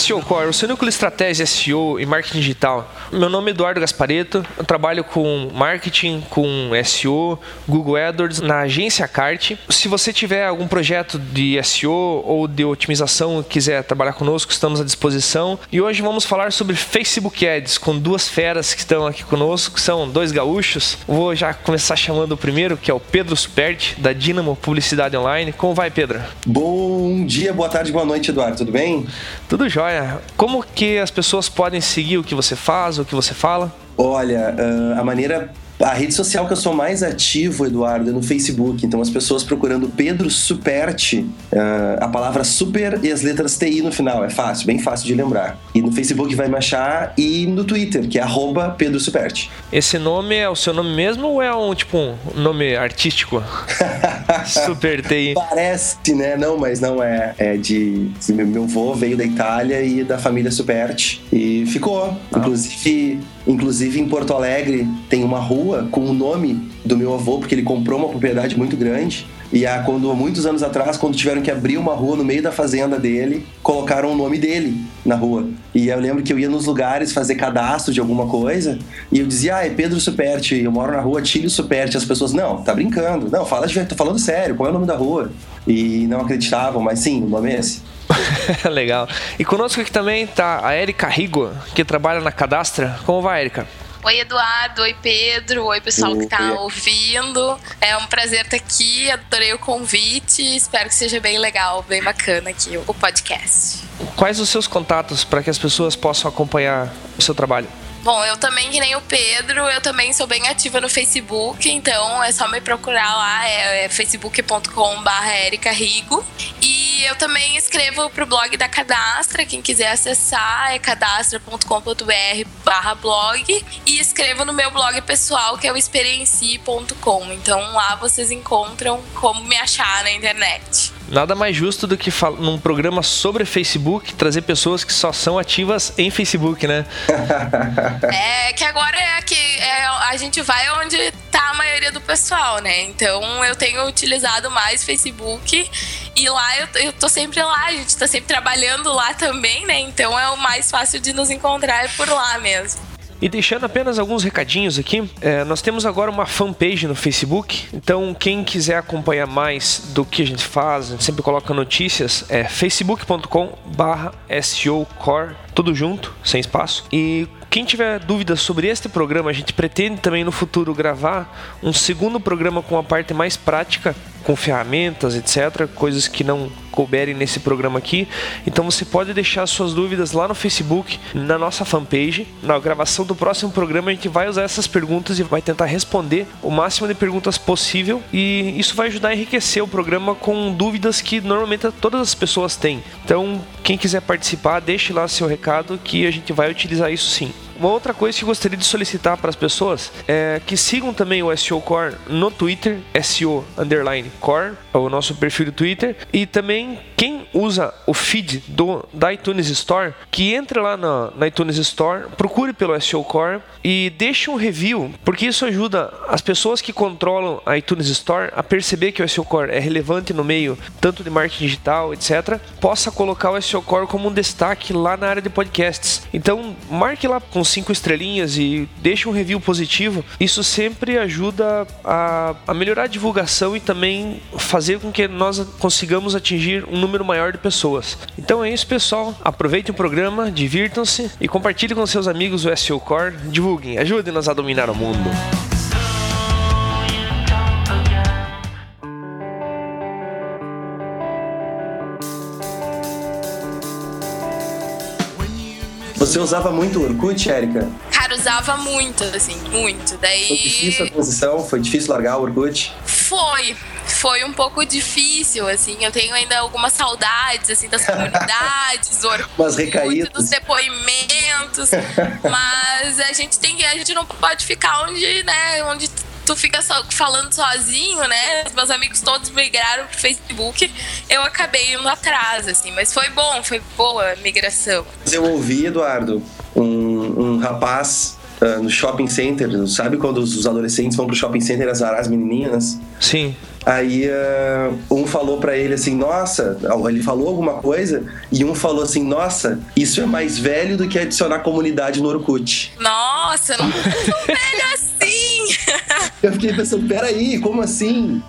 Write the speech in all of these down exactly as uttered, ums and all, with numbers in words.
S E O Core, o seu núcleo de estratégia S E O e marketing digital. Meu nome é Eduardo Gasparetto, eu trabalho com marketing, com S E O, Google AdWords, na agência Cart. Se você tiver algum projeto de S E O ou de otimização e quiser trabalhar conosco, estamos à disposição. E hoje vamos falar sobre Facebook Ads, com duas feras que estão aqui conosco, que são dois gaúchos. Vou já começar chamando o primeiro, que é o Pedro Superti, da Dynamo Publicidade Online. Como vai, Pedro? Bom dia, boa tarde, boa noite, Eduardo. Tudo bem? Tudo jóia. Como que as pessoas podem seguir o que você faz, o que você fala? Olha, a maneira... A rede social que eu sou mais ativo, Eduardo, é no Facebook. Então, as pessoas procurando Pedro Superti, a palavra super e as letras T I no final. É fácil, bem fácil de lembrar. E no Facebook vai me achar, e no Twitter, que é arroba Pedro Superti. Esse nome é o seu nome mesmo ou é um, tipo, um nome artístico? Super T I. Parece, né? Não, mas não é. É de... Meu avô veio da Itália e da família Superti. E ficou. Ah. Inclusive... Inclusive, em Porto Alegre, tem uma rua com o nome do meu avô, porque ele comprou uma propriedade muito grande. E há, quando, muitos anos atrás, quando tiveram que abrir uma rua no meio da fazenda dele, colocaram o nome dele na rua. E eu lembro que eu ia nos lugares fazer cadastro de alguma coisa, e eu dizia, ah, é Pedro Superti, eu moro na rua Tílio Superti. As pessoas, não, tá brincando. Não, fala de, tô falando sério, qual é o nome da rua? E não acreditavam, mas sim, o nome é esse. Legal. E conosco aqui também tá a Érica Rigo, que trabalha na Cadastra. Como vai, Érica? Oi, Eduardo. Oi, Pedro. Oi, pessoal que tá ouvindo. É um prazer estar aqui. Adorei o convite. Espero que seja bem legal, bem bacana aqui o podcast. Quais os seus contatos para que as pessoas possam acompanhar o seu trabalho? Bom, eu também, que nem o Pedro, eu também sou bem ativa no Facebook, então é só me procurar lá, é, é facebook ponto com barra Érica Rigo. E eu também escrevo pro blog da Cadastra, quem quiser acessar é cadastra ponto com ponto br barra blog, e escrevo no meu blog pessoal, que é o experiencie ponto com. Então lá vocês encontram como me achar na internet. Nada mais justo do que num programa sobre Facebook trazer pessoas que só são ativas em Facebook, né? É que agora é que é, a gente vai onde tá a maioria do pessoal, né? Então eu tenho utilizado mais Facebook e lá eu, eu tô sempre lá, a gente tá sempre trabalhando lá também, né? Então é o mais fácil de nos encontrar é por lá mesmo. E deixando apenas alguns recadinhos aqui, é, nós temos agora uma fanpage no Facebook, então quem quiser acompanhar mais do que a gente faz, a gente sempre coloca notícias, é facebook ponto com barra S E O Core, tudo junto, sem espaço. E quem tiver dúvidas sobre este programa, a gente pretende também no futuro gravar um segundo programa com a parte mais prática, com ferramentas, etcétera, coisas que não couberem nesse programa aqui. Então você pode deixar suas dúvidas lá no Facebook, na nossa fanpage. Na gravação do próximo programa a gente vai usar essas perguntas e vai tentar responder o máximo de perguntas possível, e isso vai ajudar a enriquecer o programa com dúvidas que normalmente todas as pessoas têm. Então quem quiser participar, deixe lá seu recado que a gente vai utilizar isso sim. Uma outra coisa que eu gostaria de solicitar para as pessoas é que sigam também o S E O Core no Twitter, S E O underline Core, é o nosso perfil do Twitter. E também quem usa o feed do, da iTunes Store, que entre lá na, na iTunes Store, procure pelo S E O Core e deixe um review, porque isso ajuda as pessoas que controlam a iTunes Store a perceber que o S E O Core é relevante no meio tanto de marketing digital, etcétera. Possa colocar o S E O Core como um destaque lá na área de podcasts. Então marque lá com cinco estrelinhas e deixe um review positivo. Isso sempre ajuda a, a melhorar a divulgação e também fazer com que nós consigamos atingir um número maior de pessoas. Então é isso, pessoal. Aproveitem o programa, divirtam-se e compartilhem com seus amigos o S E O Core. Divulguem, ajudem-nos a dominar o mundo. Você usava muito o Orkut, Érica? Cara, usava muito, assim, muito. Daí... Foi difícil a transição? Foi difícil largar o Orkut? Foi. Foi um pouco difícil, assim. Eu tenho ainda algumas saudades, assim, das comunidades, do Orkut, umas recaídas, dos depoimentos. Mas a gente tem que... A gente não pode ficar onde, né, onde... tu fica só falando sozinho, né? Os meus amigos todos migraram pro Facebook. Eu acabei indo atrás, assim. Mas foi bom, foi boa a migração. Eu ouvi, Eduardo, um, um rapaz uh, no shopping center. Sabe quando os adolescentes vão pro shopping center azarar as menininhas? Sim. Aí uh, um falou pra ele assim, nossa, ele falou alguma coisa e um falou assim, nossa, isso é mais velho do que adicionar comunidade no Orkut. Nossa, não é tão velho assim. Eu fiquei pensando, peraí, como assim?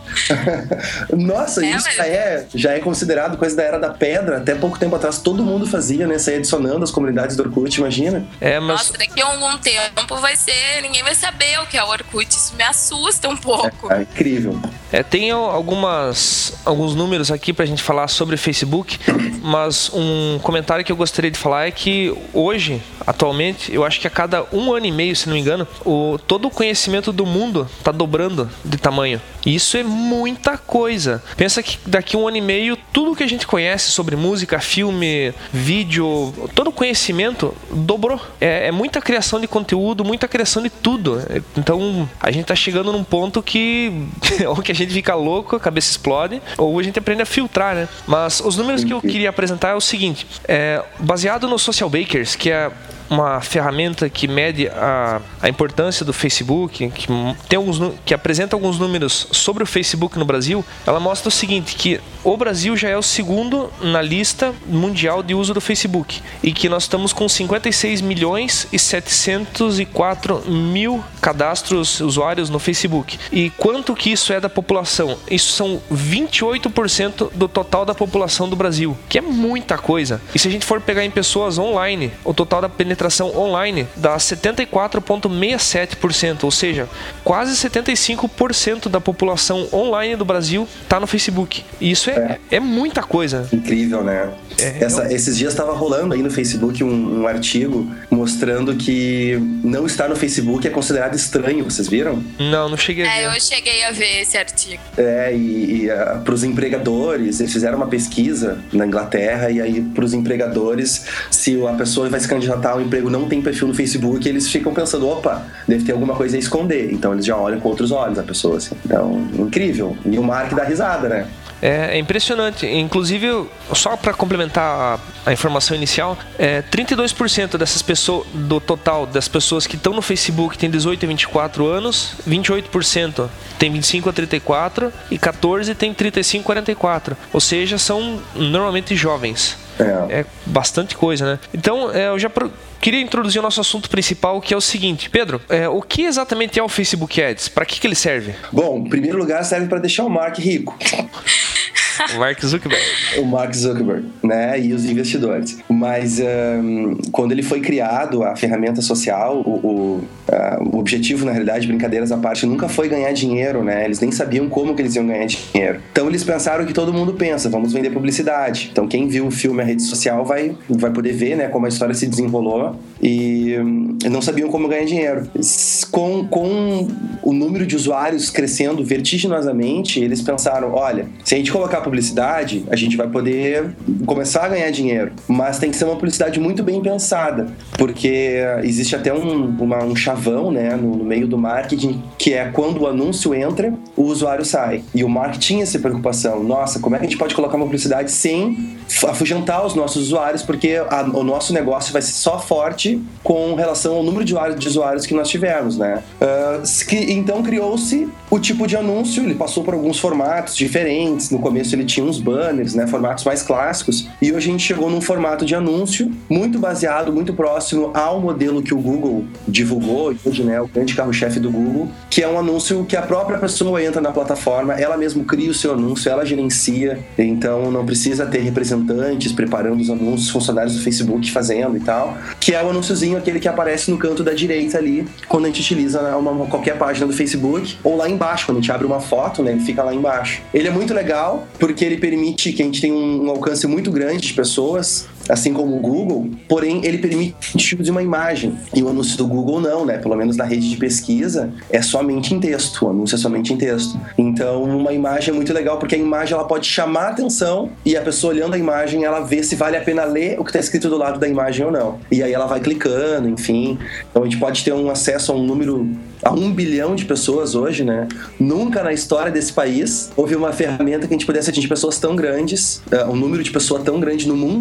Nossa, é, isso mas... já, é, já é considerado coisa da Era da Pedra. Até pouco tempo atrás todo mundo fazia, né? Sair adicionando as comunidades do Orkut, imagina. É, mas... Nossa, daqui a algum tempo vai ser... Ninguém vai saber o que é o Orkut. Isso me assusta um pouco. É, é incrível. É, tem algumas, alguns números aqui pra gente falar sobre Facebook, mas um comentário que eu gostaria de falar é que hoje, atualmente, eu acho que a cada um ano e meio, se não me engano, o, todo o conhecimento do mundo tá dobrando de tamanho. E isso é muita coisa. Pensa que daqui a um ano e meio, tudo que a gente conhece sobre música, filme, vídeo, todo o conhecimento dobrou. É, é muita criação de conteúdo, muita criação de tudo. Então, a gente tá chegando num ponto que ou que a gente fica louco, a cabeça explode, ou a gente aprende a filtrar, né? Mas os números que eu queria apresentar é o seguinte, é, baseado no Social Bakers, que é uma ferramenta que mede a, a importância do Facebook, que, tem alguns, que apresenta alguns números sobre o Facebook no Brasil, ela mostra o seguinte, que o Brasil já é o segundo na lista mundial de uso do Facebook e que nós estamos com cinquenta e seis milhões e setecentos e quatro mil cadastros usuários no Facebook. E quanto que isso é da população? Isso são vinte e oito por cento do total da população do Brasil, que é muita coisa. E se a gente for pegar em pessoas online, o total da penetração online dá setenta e quatro vírgula sessenta e sete por cento, ou seja, quase setenta e cinco por cento da população online do Brasil está no Facebook. E isso é, é. é muita coisa. Incrível, né? É, Essa, eu... Esses dias estava rolando aí no Facebook um, um artigo mostrando que não estar no Facebook é considerado estranho, vocês viram? Não, não cheguei a ver. É, eu cheguei a ver esse artigo. É, e, e uh, para os empregadores, eles fizeram uma pesquisa na Inglaterra, e aí para os empregadores, se a pessoa vai se candidatar ao emprego não tem perfil no Facebook, eles ficam pensando, opa, deve ter alguma coisa a esconder. Então eles já olham com outros olhos a pessoa, assim. Então, incrível. E o Mark dá risada, né? É, é impressionante. Inclusive, só para complementar a, a informação inicial, é, trinta e dois por cento dessas pessoas, do total das pessoas que estão no Facebook tem dezoito a vinte e quatro anos, vinte e oito por cento tem vinte e cinco a trinta e quatro e quatorze por cento tem trinta e cinco a quarenta e quatro. Ou seja, são normalmente jovens. É, é bastante coisa, né? Então, é, eu já pro... queria introduzir o nosso assunto principal, que é o seguinte. Pedro, é, o que exatamente é o Facebook Ads? Para que, que ele serve? Bom, em primeiro lugar, serve para deixar o Mark rico. O Mark Zuckerberg. O Mark Zuckerberg, né? E os investidores. Mas um, quando ele foi criado, a ferramenta social, o, o, uh, o objetivo, na realidade, brincadeiras à parte, nunca foi ganhar dinheiro, né? Eles nem sabiam como que eles iam ganhar dinheiro. Então eles pensaram o que todo mundo pensa, vamos vender publicidade. Então quem viu o filme A Rede Social vai, vai poder ver, né, como a história se desenrolou, e um, não sabiam como ganhar dinheiro. Com, com o número de usuários crescendo vertiginosamente, eles pensaram, olha, se a gente colocar publicidade, a gente vai poder começar a ganhar dinheiro, mas tem que ser uma publicidade muito bem pensada, porque existe até um, uma, um chavão, né, no, no meio do marketing, que é quando o anúncio entra, o usuário sai. E o marketing tinha essa preocupação, nossa, como é que a gente pode colocar uma publicidade sem afugentar os nossos usuários, porque a, o nosso negócio vai ser só forte com relação ao número de usuários, de usuários que nós tivemos, né? Uh, que, então criou-se o tipo de anúncio, ele passou por alguns formatos diferentes. No começo ele tinha uns banners, né, formatos mais clássicos, e hoje a gente chegou num formato de anúncio muito baseado, muito próximo ao modelo que o Google divulgou, hoje, né, o grande carro-chefe do Google, que é um anúncio que a própria pessoa entra na plataforma, ela mesmo cria o seu anúncio, ela gerencia, então não precisa ter representantes preparando os anúncios, funcionários do Facebook fazendo e tal, que é o anúnciozinho, aquele que aparece no canto da direita ali, quando a gente utiliza uma, qualquer página do Facebook, ou lá embaixo, quando a gente abre uma foto, né, ele fica lá embaixo. Ele é muito legal, porque ele permite que a gente tenha um, um alcance muito grande de pessoas, assim como o Google, porém ele permite tipo de uma imagem, e o anúncio do Google não, né, pelo menos na rede de pesquisa é somente em texto, o anúncio é somente em texto. Então uma imagem é muito legal, porque a imagem ela pode chamar a atenção, e a pessoa olhando a imagem, ela vê se vale a pena ler o que está escrito do lado da imagem ou não, e aí ela vai clicando, enfim. Então a gente pode ter um acesso a um número, a um bilhão de pessoas hoje, né? Nunca na história desse país houve uma ferramenta que a gente pudesse atingir pessoas tão grandes, uh, um número de pessoas tão grande no mundo inteiro,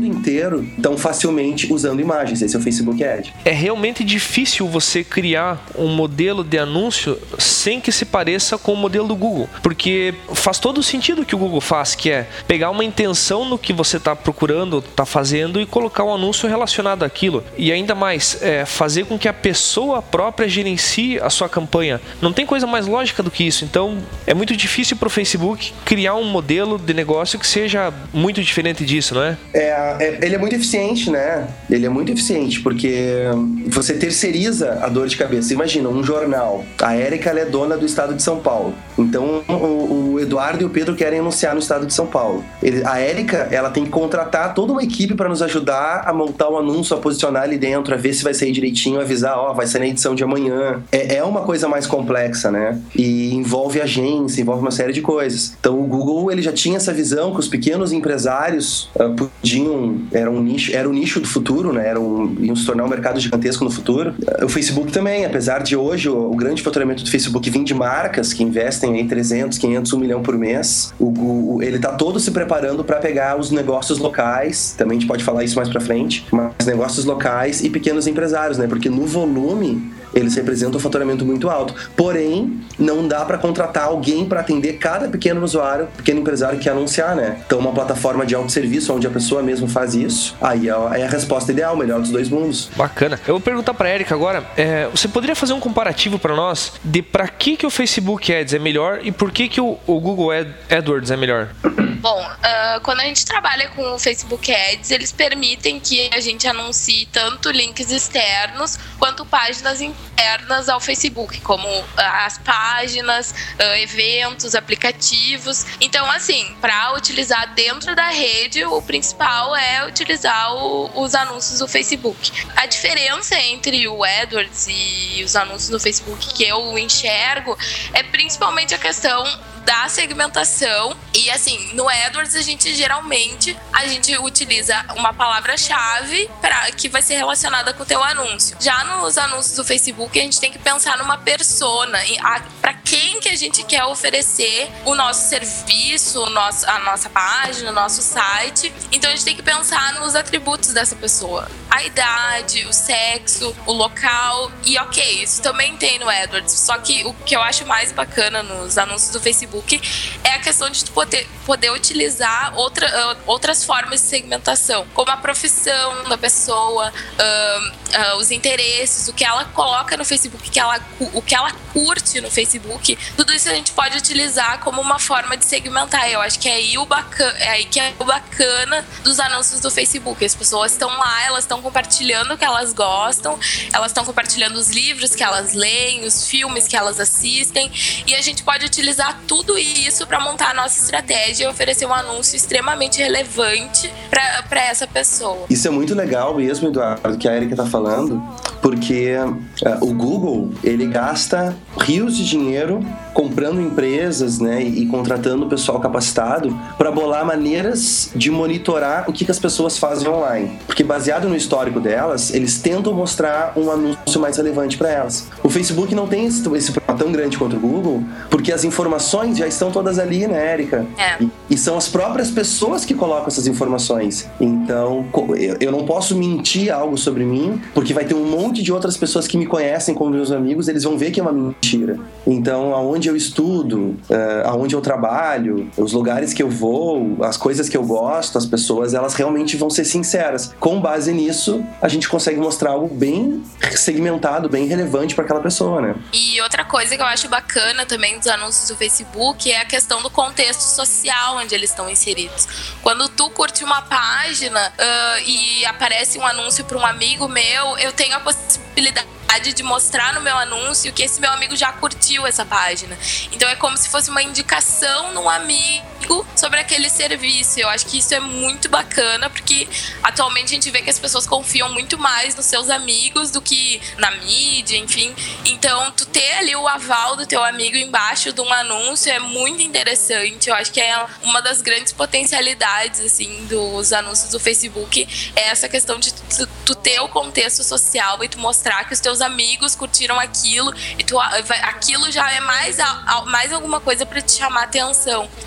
dinheiro tão facilmente usando imagens. Esse é o Facebook Ads. É realmente difícil você criar um modelo de anúncio sem que se pareça com o modelo do Google, porque faz todo o sentido que o Google faz, que é pegar uma intenção no que você está procurando, está fazendo, e colocar um anúncio relacionado àquilo. E ainda mais, é, fazer com que a pessoa própria gerencie a sua campanha. Não tem coisa mais lógica do que isso. Então, é muito difícil para o Facebook criar um modelo de negócio que seja muito diferente disso, não é? É, é, ele é muito eficiente, né? Ele é muito eficiente, porque você terceiriza a dor de cabeça. Imagina, um jornal. A Érica, ela é dona do estado de São Paulo. Então, o, o Eduardo e o Pedro querem anunciar no estado de São Paulo. Ele, a Érica, ela tem que contratar toda uma equipe para nos ajudar a montar o anúncio, a posicionar ali dentro, a ver se vai sair direitinho, avisar, ó, vai sair na edição de amanhã. É, é uma coisa mais complexa, né? E envolve agência, envolve uma série de coisas. Então, o Google, ele já tinha essa visão que os pequenos empresários uh, podiam, era um nicho, era o nicho do futuro, né? Era um, iam se tornar um mercado gigantesco no futuro. Uh, o Facebook também, apesar de hoje o, o grande faturamento do Facebook vir de marcas que investem aí trezentos, quinhentos, um milhão por mês, o Google, ele tá todo se preparando para pegar os negócios locais, também a gente pode falar isso mais pra frente, mas negócios locais e pequenos empresários, né? Porque no volume eles representam um faturamento muito alto. Porém, não dá para contratar alguém para atender cada pequeno usuário, pequeno empresário que quer anunciar, né? Então, uma plataforma de autosserviço onde a pessoa mesmo faz isso, aí é a resposta ideal, melhor dos dois mundos. Bacana. Eu vou perguntar para a Érica agora, é, você poderia fazer um comparativo para nós de para que, que o Facebook Ads é melhor e por que, que o, o Google Ad, AdWords é melhor? Bom, uh, quando a gente trabalha com o Facebook Ads, eles permitem que a gente anuncie tanto links externos quanto páginas internas ao Facebook, como uh, as páginas, uh, eventos, aplicativos. Então, assim, para utilizar dentro da rede, o principal é utilizar o, os anúncios do Facebook. A diferença entre o AdWords e os anúncios do Facebook que eu enxergo é principalmente a questão da segmentação. E assim, no AdWords a gente geralmente a gente utiliza uma palavra-chave para que vai ser relacionada com o teu anúncio. Já nos anúncios do Facebook a gente tem que pensar numa persona, para quem que a gente quer oferecer o nosso serviço, o nosso, a nossa página, o nosso site. Então a gente tem que pensar nos atributos dessa pessoa, a idade, o sexo, o local. E ok, isso também tem no AdWords, só que o que eu acho mais bacana nos anúncios do Facebook é a questão de tu poder, poder utilizar outra, uh, outras formas de segmentação, como a profissão da pessoa, uh, uh, os interesses, o que ela coloca no Facebook, que ela, o que ela curte no Facebook. Tudo isso a gente pode utilizar como uma forma de segmentar. Eu acho que é aí, o bacana, é aí que é o bacana dos anúncios do Facebook. As pessoas estão lá, elas estão compartilhando o que elas gostam, elas estão compartilhando os livros que elas leem, os filmes que elas assistem, e a gente pode utilizar tudo Tudo isso para montar a nossa estratégia e oferecer um anúncio extremamente relevante para essa pessoa. Isso é muito legal mesmo, Eduardo, que a Érica tá falando, porque uh, o Google, ele gasta rios de dinheiro comprando empresas, né, e, e contratando pessoal capacitado para bolar maneiras de monitorar o que, que as pessoas fazem online. Porque baseado no histórico delas, eles tentam mostrar um anúncio mais relevante para elas. O Facebook não tem esse, esse problema tão grande quanto o Google, porque as informações já estão todas ali, né, Érica? É. E, e são as próprias pessoas que colocam essas informações. Então, eu, eu não posso mentir algo sobre mim, porque vai ter um monte de outras pessoas que me conhecem como meus amigos, eles vão ver que é uma mentira. Então, aonde eu estudo, uh, aonde eu trabalho, os lugares que eu vou, as coisas que eu gosto, as pessoas, elas realmente vão ser sinceras. Com base nisso, a gente consegue mostrar algo bem segmentado, bem relevante para aquela pessoa, né? E outra coisa que eu acho bacana também dos anúncios do Facebook é a questão do contexto social onde eles estão inseridos. Quando tu curte uma página uh, e aparece um anúncio para um amigo meu, eu tenho a possibilidade de mostrar no meu anúncio que esse meu amigo já curtiu essa página. Então é como se fosse uma indicação num amigo sobre aquele serviço. Eu acho que isso é muito bacana, porque atualmente a gente vê que as pessoas confiam muito mais nos seus amigos do que na mídia, enfim. Então tu ter ali o aval do teu amigo embaixo de um anúncio é muito interessante. Eu acho que é uma das grandes potencialidades, assim, dos anúncios do Facebook, é essa questão de tu, tu ter o contexto social e tu mostrar que os teus amigos curtiram aquilo e tu, aquilo já é mais, mais alguma coisa para te chamar a atenção. Tu vai olhar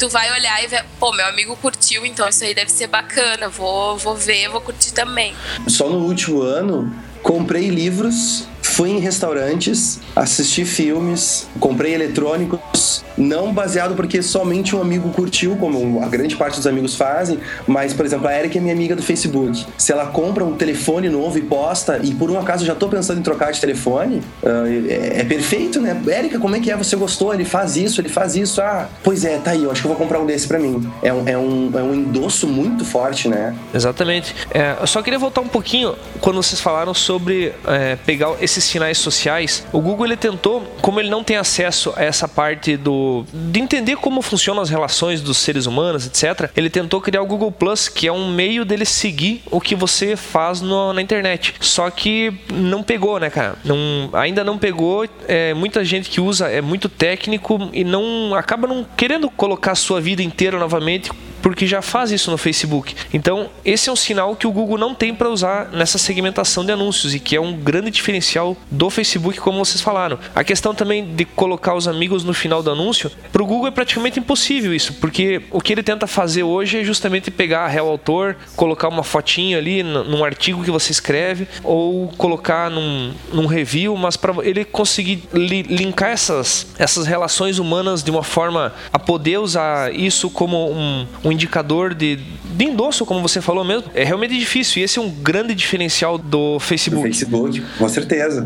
olhar e ver, pô, meu amigo curtiu, então isso aí deve ser bacana, vou, vou ver, vou curtir também. Só no último ano, comprei livros, fui em restaurantes, assisti filmes, comprei eletrônicos, não baseado porque somente um amigo curtiu, como a grande parte dos amigos fazem, mas, por exemplo, a Erika é minha amiga do Facebook. Se ela compra um telefone novo e posta, e por um acaso eu já tô pensando em trocar de telefone, uh, é, é perfeito, né? Erika, como é que é? Você gostou? Ele faz isso, ele faz isso. Ah, pois é, tá aí, eu acho que eu vou comprar um desse pra mim. É um, é um, é um endosso muito forte, né? Exatamente. É, eu só queria voltar um pouquinho quando vocês falaram sobre é, pegar esses sinais sociais. O Google, ele tentou, como ele não tem acesso a essa parte do de entender como funcionam as relações dos seres humanos, etcétera, ele tentou criar o Google Plus, que é um meio dele seguir o que você faz no, na internet. Só que não pegou, né, cara? Não, ainda não pegou. É, muita gente que usa é muito técnico e não acaba não querendo colocar a sua vida inteira novamente, porque já faz isso no Facebook. Então, esse é um sinal que o Google não tem para usar nessa segmentação de anúncios e que é um grande diferencial do Facebook, como vocês falaram. A questão também de colocar os amigos no final do anúncio, para o Google é praticamente impossível isso, porque o que ele tenta fazer hoje é justamente pegar a real autor, colocar uma fotinha ali num artigo que você escreve, ou colocar num, num review, mas para ele conseguir li, linkar essas, essas relações humanas de uma forma a poder usar isso como um, um indicador de, de endosso, como você falou mesmo, é realmente difícil, e esse é um grande diferencial do Facebook. Do Facebook, com certeza.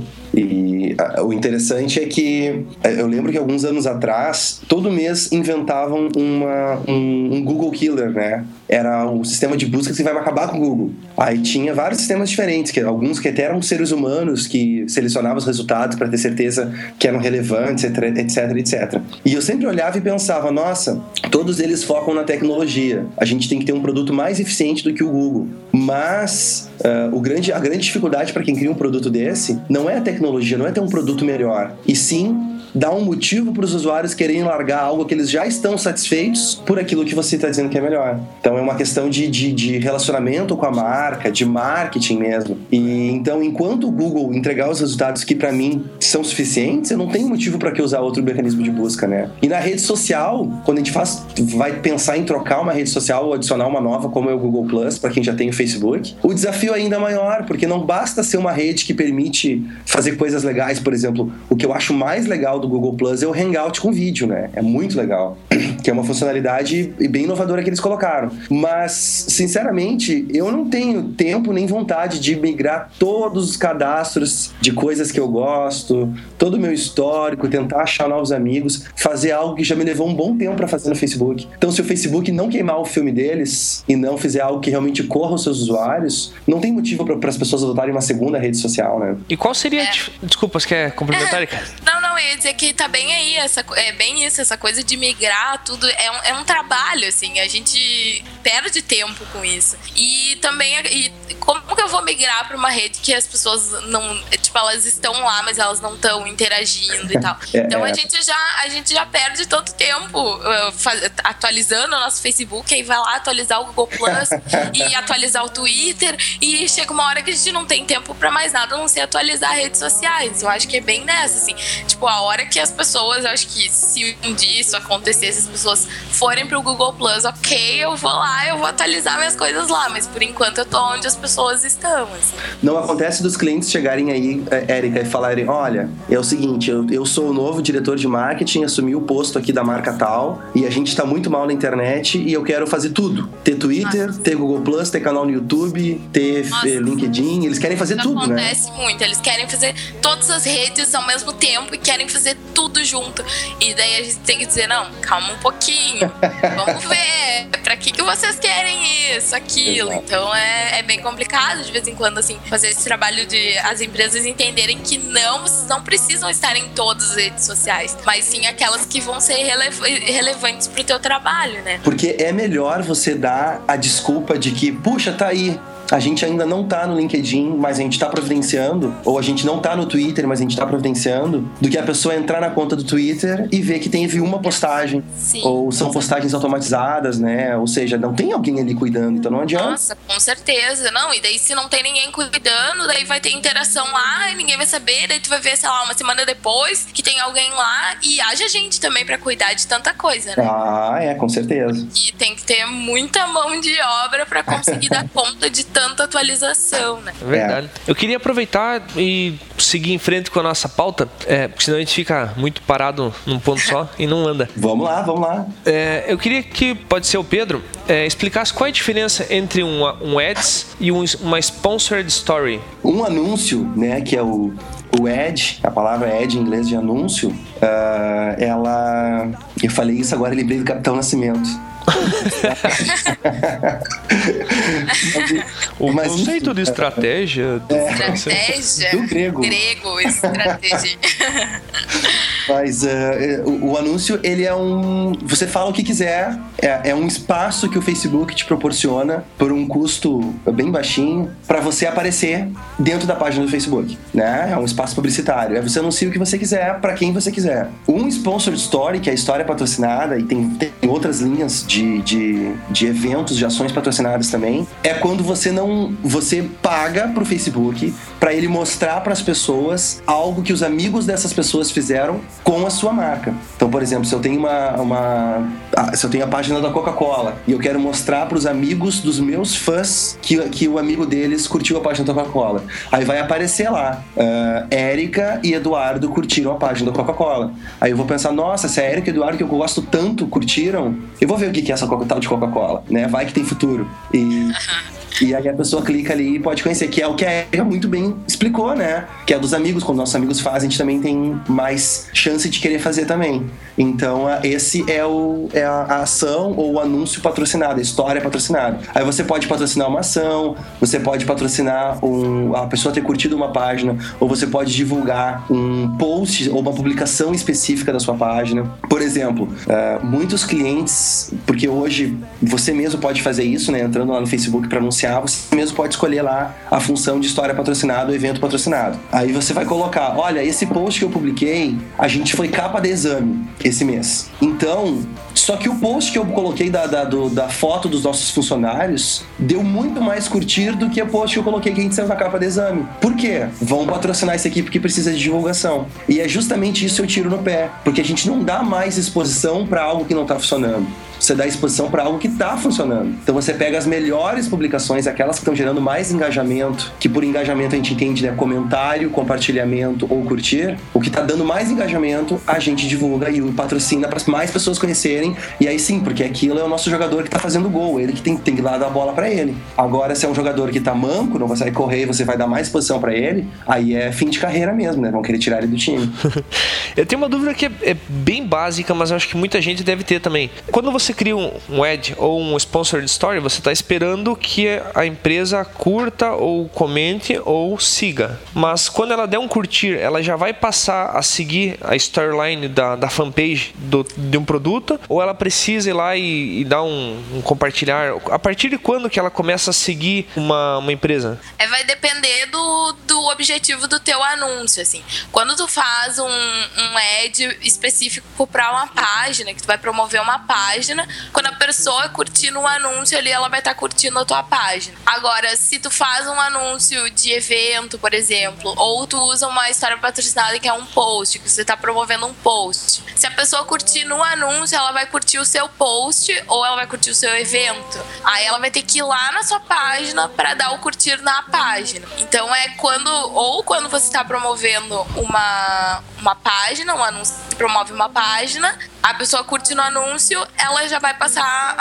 E a, o interessante é que eu lembro que alguns anos atrás, todo mês inventavam uma, um, um Google Killer, né? Era um sistema de busca que vai acabar com o Google. Aí tinha vários sistemas diferentes, que, alguns que até eram seres humanos que selecionavam os resultados para ter certeza que eram relevantes, etc, etc. E eu sempre olhava e pensava, nossa, todos eles focam na tecnologia. A gente tem que ter um produto mais eficiente do que o Google. Mas uh, o grande, a grande dificuldade para quem cria um produto desse não é a tecnologia, não é ter um produto melhor, e sim dar um motivo para os usuários quererem largar algo que eles já estão satisfeitos por aquilo que você está dizendo que é melhor. Então é uma questão de, de, de relacionamento com a marca, de marketing mesmo. E então, enquanto o Google entregar os resultados que para mim são suficientes, eu não tenho motivo para que usar outro mecanismo de busca, né? E na rede social, quando a gente faz, vai pensar em trocar uma rede social ou adicionar uma nova, como é o Google Plus, para quem já tem o Facebook, o desafio é ainda maior, porque não basta ser uma rede que permite fazer coisas legais. Por exemplo, o que eu acho mais legal do Google Plus é o Hangout com vídeo, né? É muito legal. Que é uma funcionalidade bem inovadora que eles colocaram. Mas, sinceramente, eu não tenho tempo nem vontade de migrar todos os cadastros de coisas que eu gosto, todo o meu histórico, tentar achar novos amigos, fazer algo que já me levou um bom tempo para fazer no Facebook. Então, se o Facebook não queimar o filme deles e não fizer algo que realmente corra os seus usuários, não tem motivo para as pessoas adotarem uma segunda rede social, né? E qual seria... É. Desculpa, você quer complementar, Erika? Não, não, eu ia dizer que tá bem aí, essa, é bem isso, essa coisa de migrar, tudo, é um, é um trabalho, assim, a gente perde tempo com isso. E também, e como que eu vou migrar pra uma rede que as pessoas não, tipo, elas estão lá, mas elas não estão interagindo e tal. É, então a gente, já, a gente já perde todo tempo uh, faz, atualizando o nosso Facebook, aí vai lá atualizar o Google Plus e atualizar o Twitter, e chega uma hora que a gente não tem tempo pra mais nada, a não ser atualizar redes sociais. Eu acho que é bem nessa, assim, tipo, a hora que as pessoas, eu acho que se um dia isso acontecer, se as pessoas forem pro Google Plus, ok, eu vou lá, eu vou atualizar minhas coisas lá, mas por enquanto eu tô onde as pessoas estão, assim. Não acontece dos clientes chegarem aí, Erika, e falarem, olha, é o seguinte, eu, eu sou o novo diretor de marketing, assumi o posto aqui da marca tal, e a gente tá muito mal na internet e eu quero fazer tudo. Ter Twitter, Nossa. ter Google Plus, ter canal no YouTube, ter Nossa. LinkedIn, eles querem fazer tudo, acontece né? Acontece muito, eles querem fazer todas as redes ao mesmo tempo e querem fazer tudo junto. E daí a gente tem que dizer, não, calma um pouquinho, vamos ver, pra que que vocês querem isso, aquilo. Exato. Então é, é bem complicado de vez em quando, assim, fazer esse trabalho de as empresas entenderem que não, vocês não precisam estar em todas as redes sociais, mas sim aquelas que vão ser relev- relevantes pro teu trabalho, né? Porque é melhor você dar a desculpa de que, puxa, tá aí, a gente ainda não tá no LinkedIn, mas a gente tá providenciando, ou a gente não tá no Twitter, mas a gente tá providenciando, do que a pessoa entrar na conta do Twitter e ver que teve uma postagem. Sim. Ou são postagens automatizadas, né? Ou seja, não tem alguém ali cuidando, então não adianta. Nossa, com certeza. Não, e daí se não tem ninguém cuidando, daí vai ter interação lá e ninguém vai saber, daí tu vai ver, sei lá, uma semana depois que tem alguém lá e haja gente também pra cuidar de tanta coisa, né? Ah, é, com certeza. E tem que ter muita mão de obra pra conseguir dar conta de tanta atualização, né? É verdade. É. Eu queria aproveitar e seguir em frente com a nossa pauta, é, porque senão a gente fica muito parado num ponto só e não anda. Vamos lá, vamos lá. É, eu queria que, pode ser o Pedro, é, explicasse qual é a diferença entre um, um ads e um, uma sponsored story. Um anúncio, né, que é o O ad, a palavra ad em inglês de anúncio, uh, ela... Eu falei isso agora, lembrei do Capitão Nascimento. O Mas, conceito de estratégia do, é, estratégia? do grego. Grego, estratégia. Mas uh, o, o anúncio, ele é um... Você fala o que quiser, é, é um espaço que o Facebook te proporciona por um custo bem baixinho para você aparecer dentro da página do Facebook, né? É um espaço publicitário. É você anuncia o que você quiser para quem você quiser. Um Sponsored Story, que é a história patrocinada, e tem, tem outras linhas de, de, de eventos, de ações patrocinadas também, é quando você não... Você paga pro Facebook para ele mostrar para as pessoas algo que os amigos dessas pessoas fizeram com a sua marca. Então, por exemplo, se eu tenho uma, uma se eu tenho a página da Coca-Cola e eu quero mostrar para os amigos dos meus fãs que, que o amigo deles curtiu a página da Coca-Cola, aí vai aparecer lá uh, Érica e Eduardo curtiram a página da Coca-Cola. Aí eu vou pensar, nossa, se a Érica e o Eduardo que eu gosto tanto curtiram, eu vou ver o que é essa tal de Coca-Cola, né? Vai que tem futuro. E... E aí a pessoa clica ali e pode conhecer, que é o que a Érica muito bem explicou, né? Que é dos amigos, quando nossos amigos fazem, a gente também tem mais chance de querer fazer também. Então esse é, o, é a ação ou o anúncio patrocinado, a história patrocinada. Aí você pode patrocinar uma ação, você pode patrocinar um, a pessoa ter curtido uma página, ou você pode divulgar um post ou uma publicação específica da sua página. Por exemplo, uh, muitos clientes, porque hoje você mesmo pode fazer isso, né? Entrando lá no Facebook para anunciar, você mesmo pode escolher lá a função de história patrocinada ou evento patrocinado. Aí você vai colocar, olha, esse post que eu publiquei, a gente foi capa de exame esse mês. Então, só que o post que eu coloquei da, da, do, da foto dos nossos funcionários deu muito mais curtir do que o post que eu coloquei que a gente saiu na capa de exame. Por quê? Vão patrocinar essa equipe que precisa de divulgação. E é justamente isso que eu tiro no pé, porque a gente não dá mais exposição para algo que não está funcionando. Você dá exposição para algo que está funcionando. Então você pega as melhores publicações, aquelas que estão gerando mais engajamento, que por engajamento a gente entende, né, comentário, compartilhamento ou curtir. O que está dando mais engajamento, a gente divulga e patrocina para mais pessoas conhecerem. E aí sim, porque aquilo é o nosso jogador que está fazendo gol, ele que tem, tem que ir lá dar a bola para ele. Agora, se é um jogador que está manco, não consegue correr e você vai dar mais exposição para ele, aí é fim de carreira mesmo, né? Vão querer tirar ele do time. Eu tenho uma dúvida que é, é bem básica, mas eu acho que muita gente deve ter também. Quando você cria um, um ad ou um sponsored story, você está esperando que a empresa curta ou comente ou siga. Mas quando ela der um curtir, ela já vai passar a seguir a storyline da, da fanpage do, de um produto? Ou ela precisa ir lá e, e dar um, um compartilhar? A partir de quando que ela começa a seguir uma, uma empresa? É, vai depender do, do objetivo do teu anúncio, assim. Quando tu faz um, um ad específico para uma página, que tu vai promover uma página, quando a pessoa curtindo um anúncio ali, ela vai estar tá curtindo a tua página. Agora, se tu faz um anúncio de evento, por exemplo, ou tu usa uma história patrocinada que é um post, que você está promovendo um post, se a pessoa curtir no anúncio, ela vai curtir o seu post ou ela vai curtir o seu evento. Aí ela vai ter que ir lá na sua página para dar o curtir na página. Então é quando, ou quando você está promovendo uma, uma página, um anúncio que promove uma página, a pessoa curte no anúncio, ela já vai passar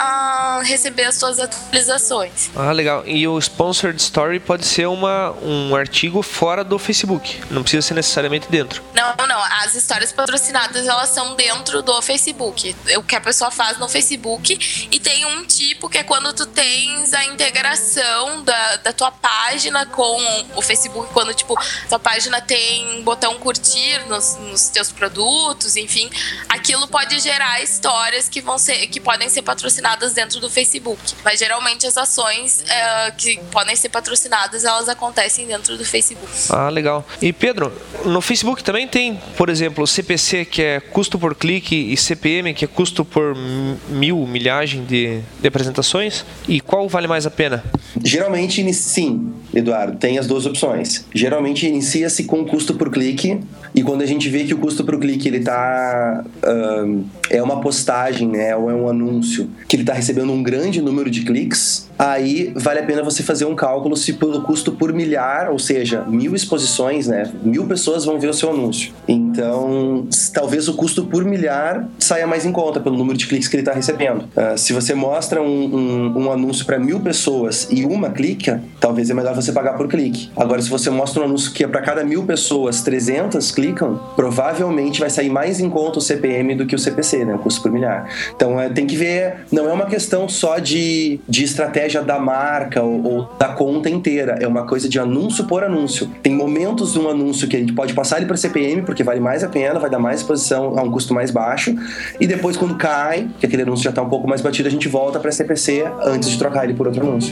a receber as suas atualizações. Ah, legal. E o Sponsored Story pode ser uma, um artigo fora do Facebook, não precisa ser necessariamente dentro. Não, não. As histórias patrocinadas, elas são dentro do Facebook. O que a pessoa faz no Facebook. E tem um tipo que é quando tu tens a integração da, da tua página com o Facebook. Quando, tipo, tua página tem botão curtir nos, nos, nos teus produtos, enfim, aquilo pode gerar histórias que vão ser, que podem ser patrocinadas dentro do Facebook. Mas geralmente as ações é, que podem ser patrocinadas, elas acontecem dentro do Facebook. Ah, legal. E Pedro, no Facebook também tem, por exemplo, o C P C, que é custo por clique, e C P M, que é custo por mil, milhagem de, de apresentações. E qual vale mais a pena? Geralmente, sim, Eduardo, tem as duas opções. Geralmente inicia-se com custo por clique, e quando a gente vê que o custo por clique ele tá, uh, é uma postagem, né, ou é um anúncio, que ele está recebendo um grande número de cliques, aí vale a pena você fazer um cálculo se pelo custo por milhar, ou seja, mil exposições, né, mil pessoas vão ver o seu anúncio. Então, talvez o custo por milhar saia mais em conta pelo número de cliques que ele está recebendo. Uh, se você mostra um, um, um anúncio para mil pessoas e uma clica, talvez é melhor você pagar por clique. Agora, se você mostra um anúncio que é para cada mil pessoas, trezentas clicam, provavelmente vai sair mais em conta o C P M do que o C P C, né, o custo por milhar. Então, é, tem que ver, não é uma questão só de, de estratégia da marca ou, ou da conta inteira, é uma coisa de anúncio por anúncio. Tem momentos de um anúncio que a gente pode passar ele para C P M, porque vale mais a pena, vai dar mais exposição a um custo mais baixo, e depois quando cai, que aquele anúncio já está um pouco mais batido, a gente volta para C P C antes de trocar ele por outro anúncio.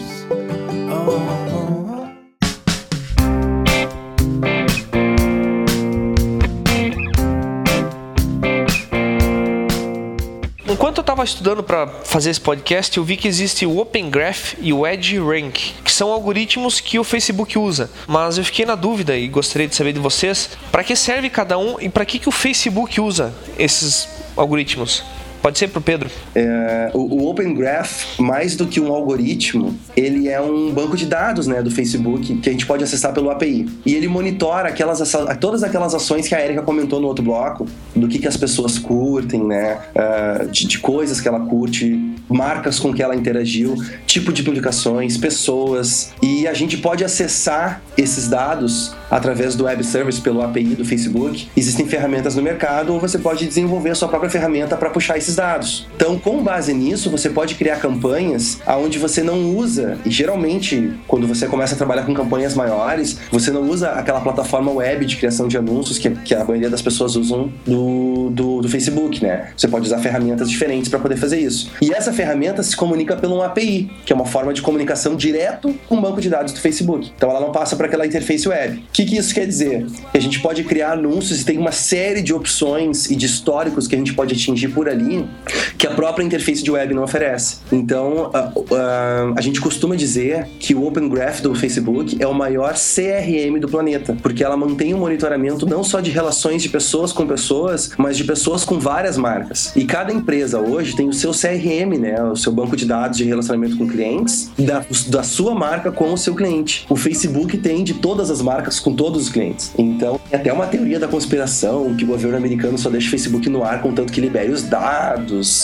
Enquanto eu estava estudando para fazer esse podcast, eu vi que existe o Open Graph e o EdgeRank, que são algoritmos que o Facebook usa. Mas eu fiquei na dúvida e gostaria de saber de vocês, para que serve cada um e para que, que o Facebook usa esses algoritmos? Pode ser pro Pedro. É, o, o Open Graph, mais do que um algoritmo, ele é um banco de dados, né, do Facebook, que a gente pode acessar pelo A P I. E ele monitora aquelas, todas aquelas ações que a Erika comentou no outro bloco, do que, que as pessoas curtem, né, uh, de, de coisas que ela curte, marcas com que ela interagiu, tipo de publicações, pessoas. E a gente pode acessar esses dados através do web service pelo A P I do Facebook. Existem ferramentas no mercado, ou você pode desenvolver a sua própria ferramenta para puxar esses dados. Então, com base nisso, você pode criar campanhas onde você não usa, e geralmente, quando você começa a trabalhar com campanhas maiores, você não usa aquela plataforma web de criação de anúncios que, que a maioria das pessoas usam do, do, do Facebook, né? Você pode usar ferramentas diferentes para poder fazer isso. E essa ferramenta se comunica pelo um A P I, que é uma forma de comunicação direto com o banco de dados do Facebook. Então, ela não passa por aquela interface web. O que, que isso quer dizer? Que a gente pode criar anúncios e tem uma série de opções e de históricos que a gente pode atingir por ali, que a própria interface de web não oferece. Então, a, a, a gente costuma dizer que o Open Graph do Facebook é o maior C R M do planeta, porque ela mantém um monitoramento não só de relações de pessoas com pessoas, mas de pessoas com várias marcas. E cada empresa hoje tem o seu C R M, né, o seu banco de dados de relacionamento com clientes, da, da sua marca com o seu cliente. O Facebook tem de todas as marcas com todos os clientes. Então, tem até uma teoria da conspiração que o governo americano só deixa o Facebook no ar contanto que libere os dados.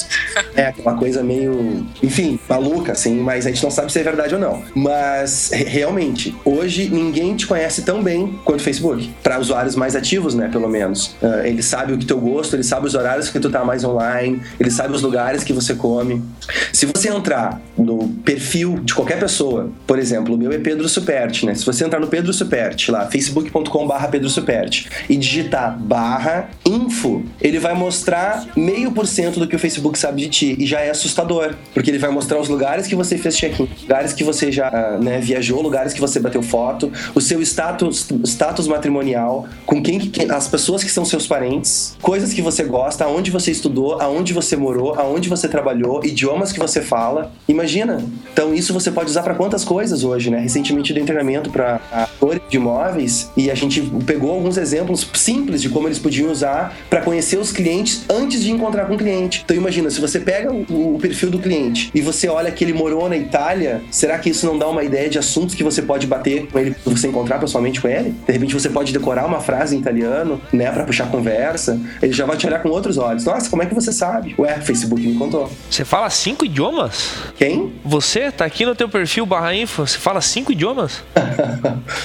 É aquela coisa meio, enfim, maluca, assim, mas a gente não sabe se é verdade ou não. Mas, realmente, hoje ninguém te conhece tão bem quanto o Facebook. Para usuários mais ativos, né, pelo menos. Uh, ele sabe o que teu gosto, ele sabe os horários que tu tá mais online, ele sabe os lugares que você come. Se você entrar no perfil de qualquer pessoa, por exemplo, o meu é Pedro Superti, né? Se você entrar no Pedro Superti, lá, facebook ponto com barra Pedro Superti, e digitar barra info, ele vai mostrar meio por cento do que o Facebook sabe de ti, e já é assustador, porque ele vai mostrar os lugares que você fez check-in, lugares que você já, né, viajou, lugares que você bateu foto, o seu status, status matrimonial, com quem, quem, as pessoas que são seus parentes, coisas que você gosta, aonde você estudou, aonde você morou, aonde você trabalhou, idiomas que você fala. Imagina! Então isso você pode usar para quantas coisas hoje, né? Recentemente eu dei treinamento para atores de imóveis e a gente pegou alguns exemplos simples de como eles podiam usar para conhecer os clientes antes de encontrar com o cliente. Então imagina, se você pega o, o perfil do cliente e você olha que ele morou na Itália, será que isso não dá uma ideia de assuntos que você pode bater com ele, você encontrar pessoalmente com ele? De repente você pode decorar uma frase em italiano, né, para puxar conversa, ele já vai te olhar com outros olhos. Nossa, como é que você sabe? Ué, o Facebook me contou. Você fala cinco idiomas? Quem? Você tá aqui no teu perfil barra info, você fala cinco idiomas?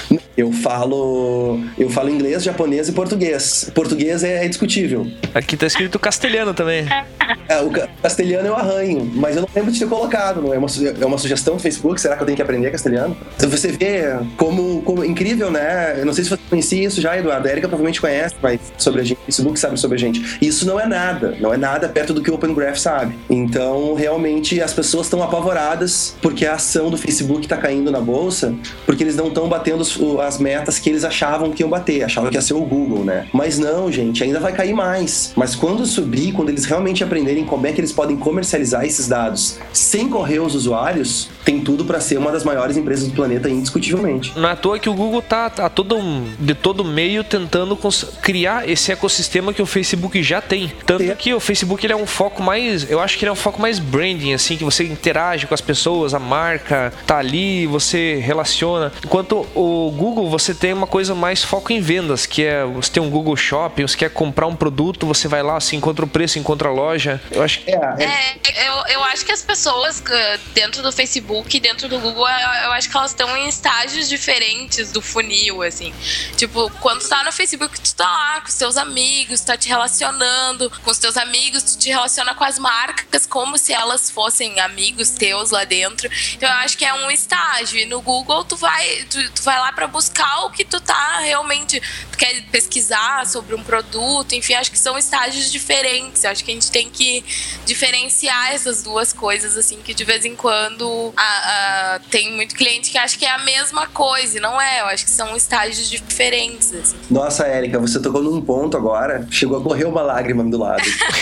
Eu falo, eu falo inglês, japonês e português. Português é, é discutível. Aqui tá escrito castelhano também. É, o castelhano eu arranho, mas eu não lembro de ter colocado. Não é uma, é uma sugestão do Facebook? Será que eu tenho que aprender castelhano? Então você vê como, como incrível, né? Eu não sei se você conhecia isso já, Eduardo. A Erika provavelmente conhece, mas sobre a gente, o Facebook sabe sobre a gente. Isso não é nada, não é nada perto do que o Open Graph sabe. Então, realmente, as pessoas estão apavoradas porque a ação do Facebook tá caindo na bolsa, porque eles não estão batendo os, as metas que eles achavam que iam bater, achavam que ia ser o Google, né? Mas não, gente, ainda vai cair mais. Mas quando subir, quando eles realmente aprenderem como é que eles podem comercializar esses dados sem correr os usuários, tem tudo para ser uma das maiores empresas do planeta, indiscutivelmente. Não é à toa que o Google tá, tá todo, de todo meio tentando criar esse ecossistema que o Facebook já tem. Tanto é. que o Facebook ele é um foco mais, eu acho que ele é um foco mais branding, assim, que você interage com as pessoas, a marca tá ali, você relaciona. Enquanto o Google, você tem uma coisa mais foco em vendas, que é, você tem um Google Shopping, você quer comprar um produto, você vai lá, você encontra o preço, encontra a loja. Eu acho que... É, é, eu, eu acho que as pessoas dentro do Facebook, dentro do Google, eu acho que elas estão em estágios diferentes do funil, assim. Tipo, quando tu tá no Facebook, tu tá lá com os teus amigos, tu tá te relacionando com os teus amigos, tu te relaciona com as marcas como se elas fossem amigos teus lá dentro. Então eu acho que é um estágio. E no Google tu vai, tu, tu vai lá pra buscar o que tu tá realmente, tu quer pesquisar sobre um produto, enfim, acho que são estágios diferentes. Eu acho que a gente tem que diferenciar essas duas coisas, assim, que de vez em quando a, a, tem muito cliente que acha que é a mesma coisa, e não é. Eu acho que são estágios diferentes, assim. Nossa, Érica, você tocou num ponto agora, chegou a correr uma lágrima do lado.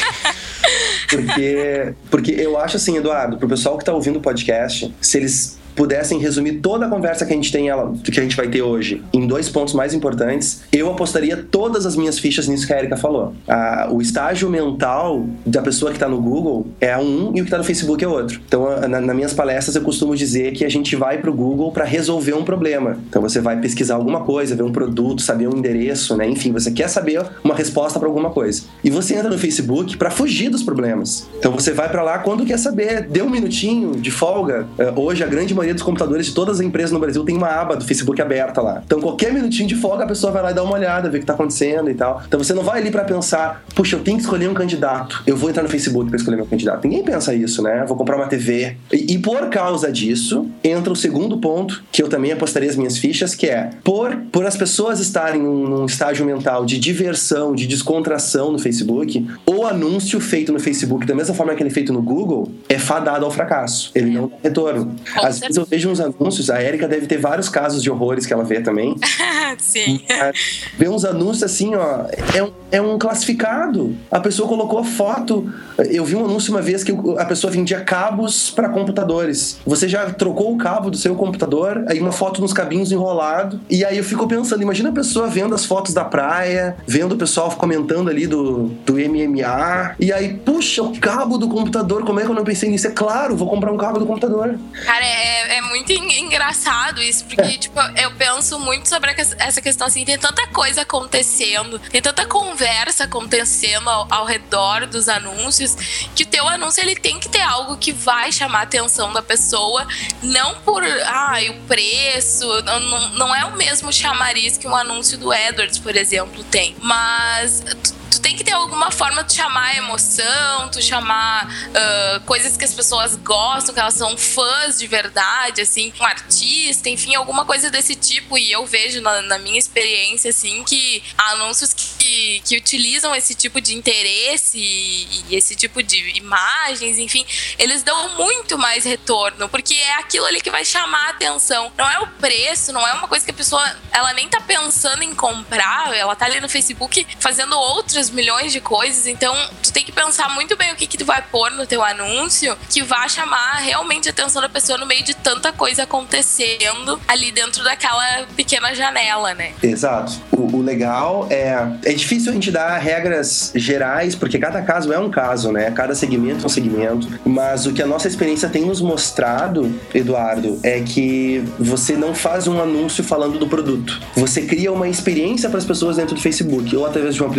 Porque, porque eu acho assim, Eduardo, pro pessoal que tá ouvindo o podcast, se eles pudessem resumir toda a conversa que a gente tem, ela, que a gente vai ter hoje, em dois pontos mais importantes, eu apostaria todas as minhas fichas nisso que a Erika falou. Ah, o estágio mental da pessoa que está no Google é um e o que está no Facebook é outro. Então, na, nas minhas palestras eu costumo dizer que a gente vai para o Google para resolver um problema. Então, você vai pesquisar alguma coisa, ver um produto, saber um endereço, né? Enfim, você quer saber uma resposta para alguma coisa. E você entra no Facebook para fugir dos problemas. Então, você vai para lá quando quer saber. Dê um minutinho de folga. Hoje, a grande maioria dos computadores de todas as empresas no Brasil tem uma aba do Facebook aberta lá. Então, qualquer minutinho de folga, a pessoa vai lá e dá uma olhada, ver o que tá acontecendo e tal. Então, você não vai ali pra pensar, puxa, eu tenho que escolher um candidato. Eu vou entrar no Facebook pra escolher meu candidato. Ninguém pensa isso, né? Vou comprar uma T V. E, e por causa disso, entra o segundo ponto, que eu também apostaria as minhas fichas, que é, por, por as pessoas estarem num, num estágio mental de diversão, de descontração no Facebook, o anúncio feito no Facebook, da mesma forma que ele é feito no Google, é fadado ao fracasso. Ele não dá retorno. Às vezes eu vejo uns anúncios, a Erika deve ter vários casos de horrores que ela vê também. Sim. Vê uns anúncios assim, ó, é um, é um classificado. A pessoa colocou a foto. Eu vi um anúncio uma vez que a pessoa vendia cabos para computadores. Você já trocou o cabo do seu computador, aí uma foto nos cabinhos enrolado. E aí eu fico pensando, imagina a pessoa vendo as fotos da praia, vendo o pessoal comentando ali do, do M M A, e aí, puxa, o cabo do computador, como é que eu não pensei nisso? É claro, vou comprar um cabo do computador. Cara, é, é muito engraçado isso, porque, é. tipo, eu penso muito sobre essa questão, assim, tem tanta coisa acontecendo, tem tanta conversa acontecendo ao, ao redor dos anúncios, que o teu anúncio, ele tem que ter algo que vai chamar a atenção da pessoa, não por, ah, o preço, não, não é o mesmo chamariz que um anúncio do AdWords, por exemplo, tem, mas tu tem que ter alguma forma de chamar a emoção, tu chamar uh, coisas que as pessoas gostam, que elas são fãs de verdade, assim, um artista, enfim, alguma coisa desse tipo. E eu vejo na, na minha experiência, assim, que anúncios que, que utilizam esse tipo de interesse e, e esse tipo de imagens, enfim, eles dão muito mais retorno, porque é aquilo ali que vai chamar a atenção. Não é o preço, não é uma coisa que a pessoa, ela nem tá pensando em comprar, ela tá ali no Facebook fazendo outras milhões de coisas, então tu tem que pensar muito bem o que que tu vai pôr no teu anúncio que vai chamar realmente a atenção da pessoa no meio de tanta coisa acontecendo ali dentro daquela pequena janela, né? Exato. O, o legal é... É difícil a gente dar regras gerais, porque cada caso é um caso, né? Cada segmento é um segmento, mas o que a nossa experiência tem nos mostrado, Eduardo, é que você não faz um anúncio falando do produto. Você cria uma experiência para as pessoas dentro do Facebook, ou através de um aplicativo,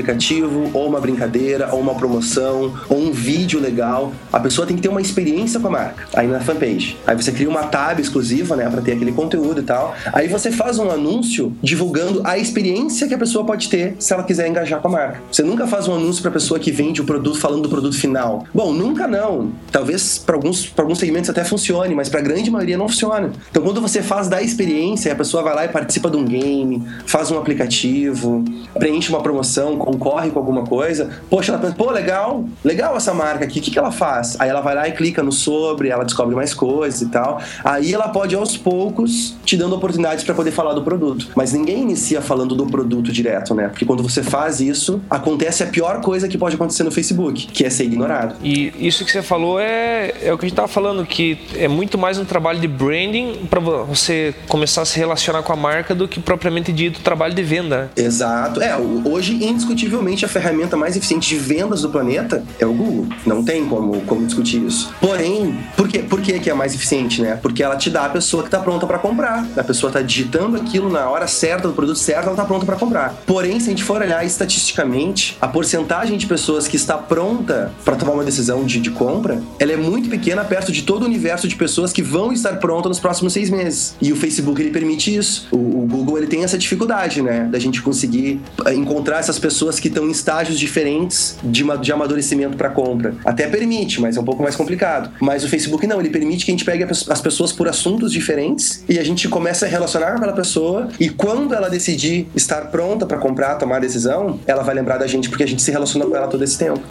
aplicativo, ou uma brincadeira, ou uma promoção, ou um vídeo legal. A pessoa tem que ter uma experiência com a marca, aí na fanpage. Aí você cria uma tab exclusiva, né, pra ter aquele conteúdo e tal. Aí você faz um anúncio divulgando a experiência que a pessoa pode ter se ela quiser engajar com a marca. Você nunca faz um anúncio pra pessoa que vende o produto falando do produto final. Bom, nunca não. Talvez para alguns, pra alguns segmentos até funcione, mas pra grande maioria não funciona. Então quando você faz da experiência, a pessoa vai lá e participa de um game, faz um aplicativo, preenche uma promoção, concorre com alguma coisa, poxa, ela pensa, pô, legal, legal essa marca aqui, o que, que ela faz? Aí ela vai lá e clica no sobre, ela descobre mais coisas e tal. Aí ela pode aos poucos te dando oportunidades para poder falar do produto. Mas ninguém inicia falando do produto direto, né? Porque quando você faz isso, acontece a pior coisa que pode acontecer no Facebook, que é ser ignorado. E isso que você falou é, é o que a gente tava falando, que é muito mais um trabalho de branding para você começar a se relacionar com a marca do que propriamente dito trabalho de venda. Exato. É, hoje, indiscutivelmente, a ferramenta mais eficiente de vendas do planeta é o Google. Não tem como, como discutir isso. Porém, por, que, por que que é mais eficiente, né? Porque ela te dá a pessoa que tá pronta para comprar. A pessoa tá digitando aquilo na hora certa, do produto certo, ela tá pronta para comprar. Porém, se a gente for olhar estatisticamente, a porcentagem de pessoas que está pronta para tomar uma decisão de, de compra, ela é muito pequena perto de todo o universo de pessoas que vão estar prontas nos próximos seis meses. E o Facebook, ele permite isso. O, o Google, ele tem essa dificuldade, né? Da gente conseguir encontrar essas pessoas que estão em estágios diferentes de, de amadurecimento para compra. Até permite, mas é um pouco mais complicado. Mas o Facebook não, ele permite que a gente pegue as pessoas por assuntos diferentes e a gente comece a relacionar com aquela pessoa, e quando ela decidir estar pronta para comprar, tomar a decisão, ela vai lembrar da gente porque a gente se relaciona com ela todo esse tempo.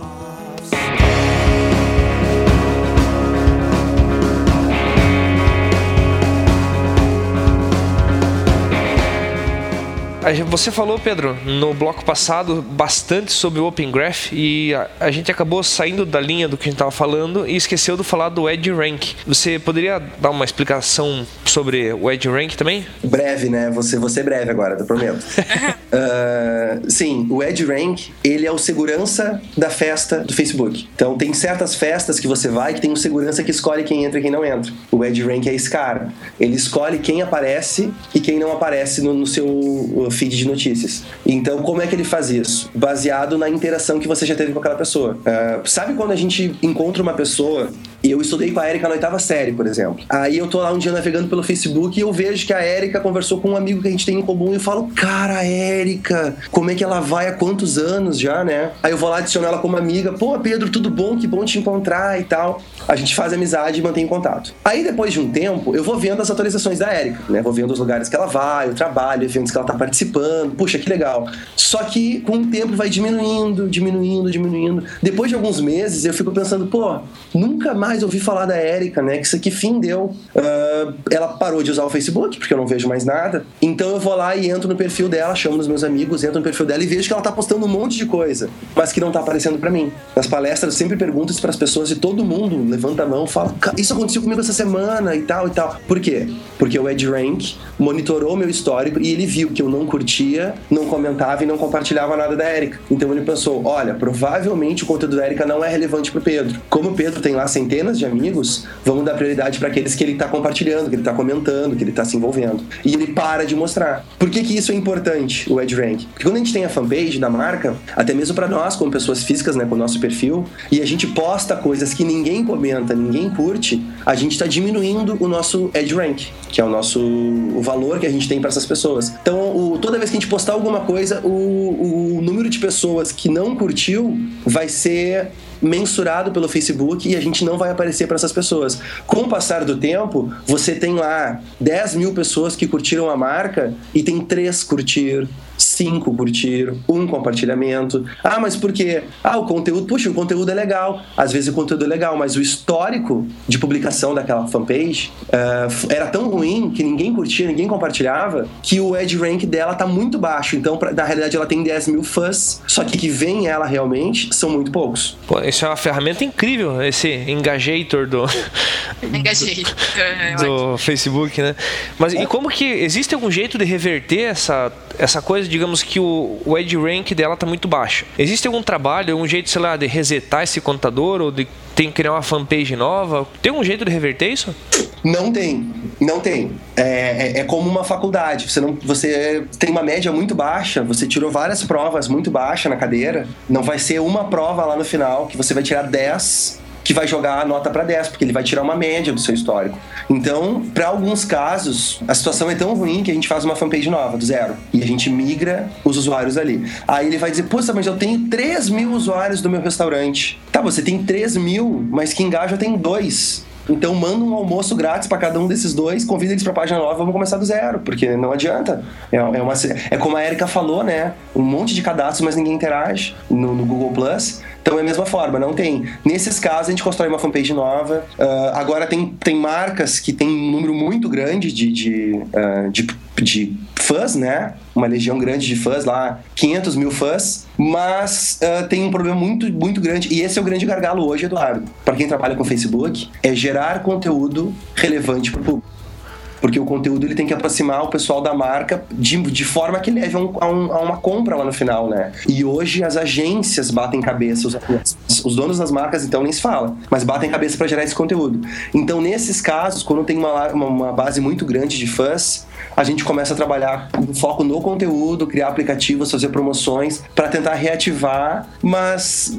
Você falou, Pedro, no bloco passado bastante sobre o Open Graph e a, a gente acabou saindo da linha do que a gente estava falando e esqueceu de falar do EdgeRank. Você poderia dar uma explicação sobre o EdgeRank também? Breve, né? Você, você breve agora, eu prometo. uh, sim, o EdgeRank, ele é o segurança da festa do Facebook. Então, tem certas festas que você vai que tem um segurança que escolhe quem entra e quem não entra. O EdgeRank é esse cara. Ele escolhe quem aparece e quem não aparece no, no seu feed de notícias. Então, como é que ele faz isso? Baseado na interação que você já teve com aquela pessoa. Uh, sabe quando a gente encontra uma pessoa, e eu estudei com a Érica na oitava série, por exemplo. Aí eu tô lá um dia navegando pelo Facebook e eu vejo que a Érica conversou com um amigo que a gente tem em comum e eu falo, cara, Érica, como é que ela vai há quantos anos já, né? Aí eu vou lá adicionar ela como amiga. Pô, Pedro, tudo bom? Que bom te encontrar e tal. A gente faz amizade e mantém contato. Aí depois de um tempo, eu vou vendo as atualizações da Érica, né? Vou vendo os lugares que ela vai, o trabalho, eventos que ela tá participando. Puxa, que legal. Só que com o tempo vai diminuindo, diminuindo, diminuindo. Depois de alguns meses, eu fico pensando, pô, nunca mais ouvi falar da Érica, né? Que isso aqui fim deu. Uh, ela parou de usar o Facebook, porque eu não vejo mais nada. Então eu vou lá e entro no perfil dela, chamo os meus amigos, entro no perfil dela e vejo que ela tá postando um monte de coisa, mas que não tá aparecendo pra mim. Nas palestras eu sempre pergunto isso pras pessoas e todo mundo levanta a mão e fala, isso aconteceu comigo essa semana e tal e tal. Por quê? Porque o EdgeRank monitorou meu histórico e ele viu que eu não curtia, não comentava e não compartilhava nada da Érica. Então ele pensou, olha, provavelmente o conteúdo da Érica não é relevante pro Pedro. Como o Pedro tem lá centenas de amigos, vamos dar prioridade para aqueles que ele tá compartilhando, que ele tá comentando, que ele tá se envolvendo. E ele para de mostrar. Por que que isso é importante, o EdgeRank? Porque quando a gente tem a fanpage da marca, até mesmo para nós, como pessoas físicas, né, com o nosso perfil, e a gente posta coisas que ninguém comenta, ninguém curte, a gente tá diminuindo o nosso EdgeRank, que é o nosso o valor que a gente tem para essas pessoas. Então, o, toda vez que a gente postar alguma coisa, o, o número de pessoas que não curtiu vai ser mensurado pelo Facebook e a gente não vai aparecer para essas pessoas. Com o passar do tempo, você tem lá dez mil pessoas que curtiram a marca e tem três curtir, cinco curtir, um compartilhamento. Ah, mas por quê? Ah, o conteúdo, puxa, o conteúdo é legal. Às vezes o conteúdo é legal, mas o histórico de publicação daquela fanpage uh, era tão ruim que ninguém curtia, ninguém compartilhava, que o EdgeRank dela tá muito baixo. Então, pra, na realidade, ela tem dez mil fãs, só que que vem ela realmente são muito poucos. Pô, isso é uma ferramenta incrível, esse engajator do, engajator, do, do Facebook, né? Mas e como que, existe algum jeito de reverter essa, essa coisa, digamos que o, o EdgeRank dela tá muito baixo? Existe algum trabalho, algum jeito, sei lá, de resetar esse contador ou de tem que criar uma fanpage nova? Tem algum jeito de reverter isso? Não tem. Não tem. É, é, é como uma faculdade. Você, não, você tem uma média muito baixa, você tirou várias provas muito baixas na cadeira, não vai ser uma prova lá no final que você vai tirar dez, que vai jogar a nota para dez, porque ele vai tirar uma média do seu histórico. Então, para alguns casos, a situação é tão ruim que a gente faz uma fanpage nova, do zero, e a gente migra os usuários ali. Aí ele vai dizer, poxa, mas eu tenho três mil usuários do meu restaurante. Tá, você tem três mil, mas que engaja tem dois. Então manda um almoço grátis para cada um desses dois, convida eles para a página nova, vamos começar do zero, porque não adianta. É, é, uma, é como a Erika falou, né? Um monte de cadastros, mas ninguém interage no, no Google Plus. Então é a mesma forma, não tem. Nesses casos a gente constrói uma fanpage nova. Uh, agora tem, tem marcas que tem um número muito grande de, de, uh, de, de fãs, né? Uma legião grande de fãs lá, quinhentos mil fãs, mas uh, tem um problema muito, muito grande, e esse é o grande gargalo hoje, Eduardo, para quem trabalha com Facebook, é gerar conteúdo relevante para o público. Porque o conteúdo ele tem que aproximar o pessoal da marca de, de forma que leve a, um, a, um, a uma compra lá no final, né? E hoje as agências batem cabeça, os, os donos das marcas então nem se fala, mas batem cabeça para gerar esse conteúdo. Então nesses casos, quando tem uma, uma, uma base muito grande de fãs, a gente começa a trabalhar com foco no conteúdo, criar aplicativos, fazer promoções para tentar reativar, mas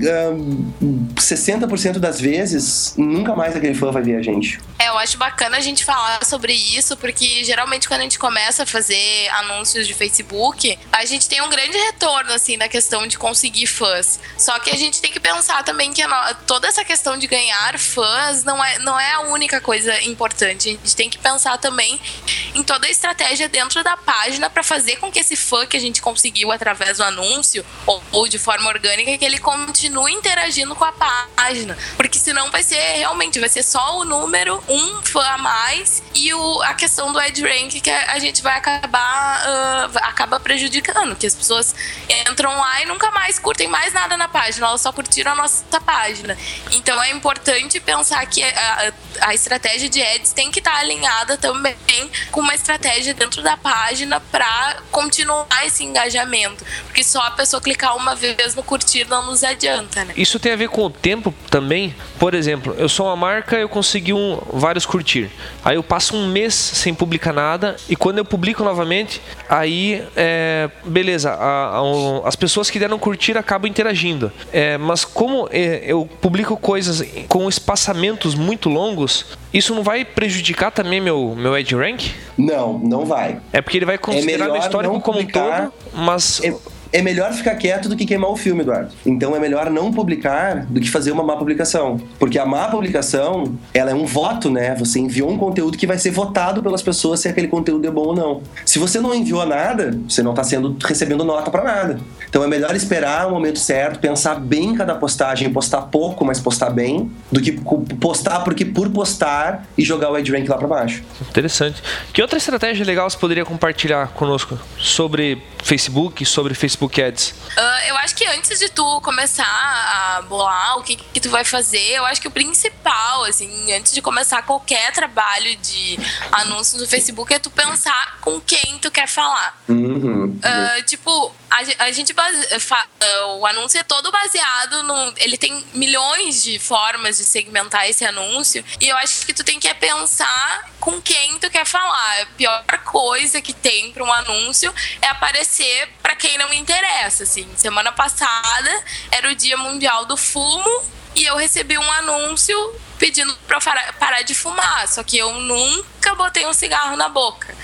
um, sessenta por cento das vezes nunca mais aquele fã vai ver a gente. É, eu acho bacana a gente falar sobre isso, porque geralmente quando a gente começa a fazer anúncios de Facebook, a gente tem um grande retorno, assim, na questão de conseguir fãs. Só que a gente tem que pensar também que a, toda essa questão de ganhar fãs não é, não é a única coisa importante. A gente tem que pensar também em toda a estratégia dentro da página para fazer com que esse fã que a gente conseguiu através do anúncio ou, ou de forma orgânica, que ele continue interagindo com a página. Porque senão vai ser, realmente, vai ser só o número, um fã a mais, e o, a questão do ad rank que a gente vai acabar uh, acaba prejudicando, que as pessoas entram lá e nunca mais curtem mais nada na página, elas só curtiram a nossa página. Então é importante pensar que a, a estratégia de ads tem que estar alinhada também com uma estratégia dentro da página para continuar esse engajamento, porque só a pessoa clicar uma vez no curtir não nos adianta, né? Isso tem a ver com o tempo também. Por exemplo, eu sou uma marca, eu consegui um, vários curtir, aí eu passo um mês sem publicar nada, e quando eu publico novamente, aí é, beleza, a, a, as pessoas que deram curtir acabam interagindo, é, mas como é, eu publico coisas com espaçamentos muito longos, isso não vai prejudicar também meu, meu ad rank? Não, não vai. É porque ele vai considerar é meu histórico como um todo, mas... É... É melhor ficar quieto do que queimar o filme, Eduardo. Então é melhor não publicar do que fazer uma má publicação. Porque a má publicação, ela é um voto, né? Você enviou um conteúdo que vai ser votado pelas pessoas se aquele conteúdo é bom ou não. Se você não enviou nada, você não está sendo, recebendo nota para nada. Então é melhor esperar o momento certo, pensar bem em cada postagem, postar pouco, mas postar bem, do que postar porque por postar e jogar o ad rank lá para baixo. Interessante. Que outra estratégia legal você poderia compartilhar conosco sobre Facebook, sobre Facebook Ads? Uh, eu acho que antes de tu começar a bolar o que, que tu vai fazer, eu acho que o principal, assim, antes de começar qualquer trabalho de anúncios no Facebook, é tu pensar com quem tu quer falar. Uhum. Uh, tipo, a, a gente base, fa, uh, o anúncio é todo baseado no... Ele tem milhões de formas de segmentar esse anúncio, e eu acho que tu tem que pensar com quem tu quer falar. A pior coisa que tem para um anúncio é aparecer para quem não interessa, assim. Semana passada era o Dia Mundial do Fumo e eu recebi um anúncio pedindo pra eu parar de fumar, só que eu nunca botei um cigarro na boca.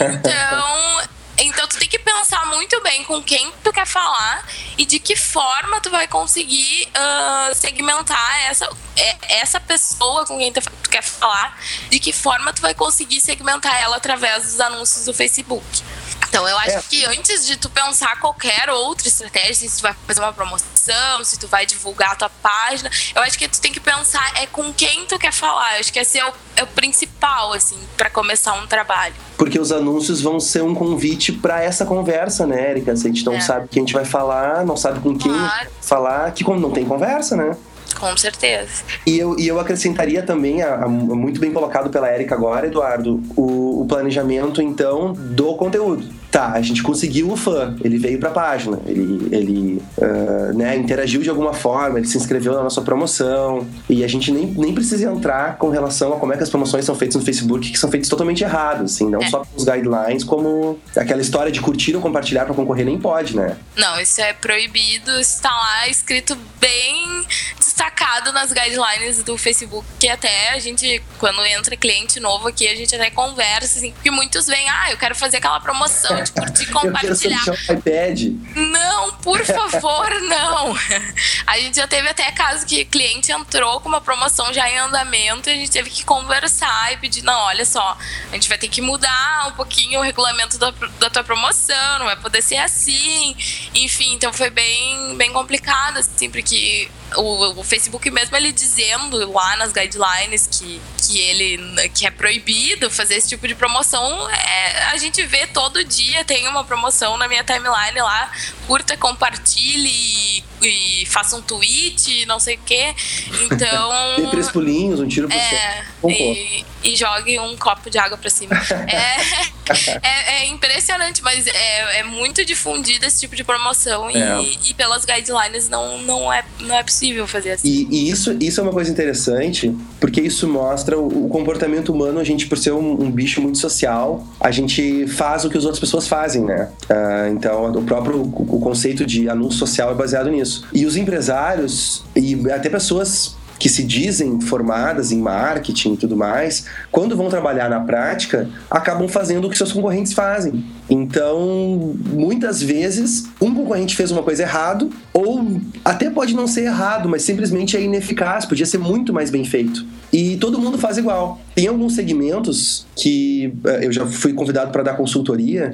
Então... Então tu tem que pensar muito bem com quem tu quer falar e de que forma tu vai conseguir uh, segmentar essa, essa pessoa com quem tu quer falar, de que forma tu vai conseguir segmentar ela através dos anúncios do Facebook. Então eu acho é. que antes de tu pensar qualquer outra estratégia, se tu vai fazer uma promoção, se tu vai divulgar a tua página, eu acho que tu tem que pensar é com quem tu quer falar. Eu acho que esse é o, é o principal, assim, para começar um trabalho. Porque os anúncios vão ser um convite para essa conversa, né, Erika? Se a gente não é. sabe quem a gente vai falar, não sabe com quem claro. falar, que não tem conversa, né? Com certeza. E eu, e eu acrescentaria também, a, a, muito bem colocado pela Erika agora, Eduardo, o, o planejamento, então, do conteúdo. Tá, a gente conseguiu o fã, ele veio pra página, ele, ele uh, né, interagiu de alguma forma, ele se inscreveu na nossa promoção, e a gente nem, nem precisa entrar com relação a como é que as promoções são feitas no Facebook, que são feitas totalmente erradas, assim, não é. Só com os guidelines, como aquela história de curtir ou compartilhar pra concorrer nem pode, né? Não, isso é proibido, está lá escrito bem destacado nas guidelines do Facebook, que até a gente, quando entra cliente novo aqui, a gente até conversa, assim, que muitos vêm, ah, eu quero fazer aquela promoção de curtir e compartilhar. Eu quero um iPad. Não, por favor, não. A gente já teve até caso que o cliente entrou com uma promoção já em andamento e a gente teve que conversar e pedir, não, olha só, a gente vai ter que mudar um pouquinho o regulamento da, da tua promoção, não vai poder ser assim. Enfim, então foi bem, bem complicado, assim, porque o, o Facebook mesmo, ele dizendo lá nas guidelines que, que ele que é proibido fazer esse tipo de promoção, é, a gente vê todo dia, tem uma promoção na minha timeline lá, curta, compartilhe e, e faça um tweet, não sei o que. Então... Tem três pulinhos, um tiro pro é, um e, e jogue um copo de água pra cima. É, é, é impressionante, mas é, é muito difundido esse tipo de promoção é. e, e pelas guidelines não, não, é, não é possível fazer assim. E, e isso, isso é uma coisa interessante, porque isso mostra o, o comportamento humano. A gente, por ser um, um bicho muito social, a gente faz o que as outras pessoas fazem, né? Uh, então, o próprio o, o conceito de anúncio social é baseado nisso. E os empresários, e até pessoas que se dizem formadas em marketing e tudo mais, quando vão trabalhar na prática, acabam fazendo o que seus concorrentes fazem. Então, muitas vezes, um concorrente fez uma coisa errado, ou até pode não ser errado, mas simplesmente é ineficaz, podia ser muito mais bem feito. E todo mundo faz igual. Tem alguns segmentos que eu já fui convidado para dar consultoria,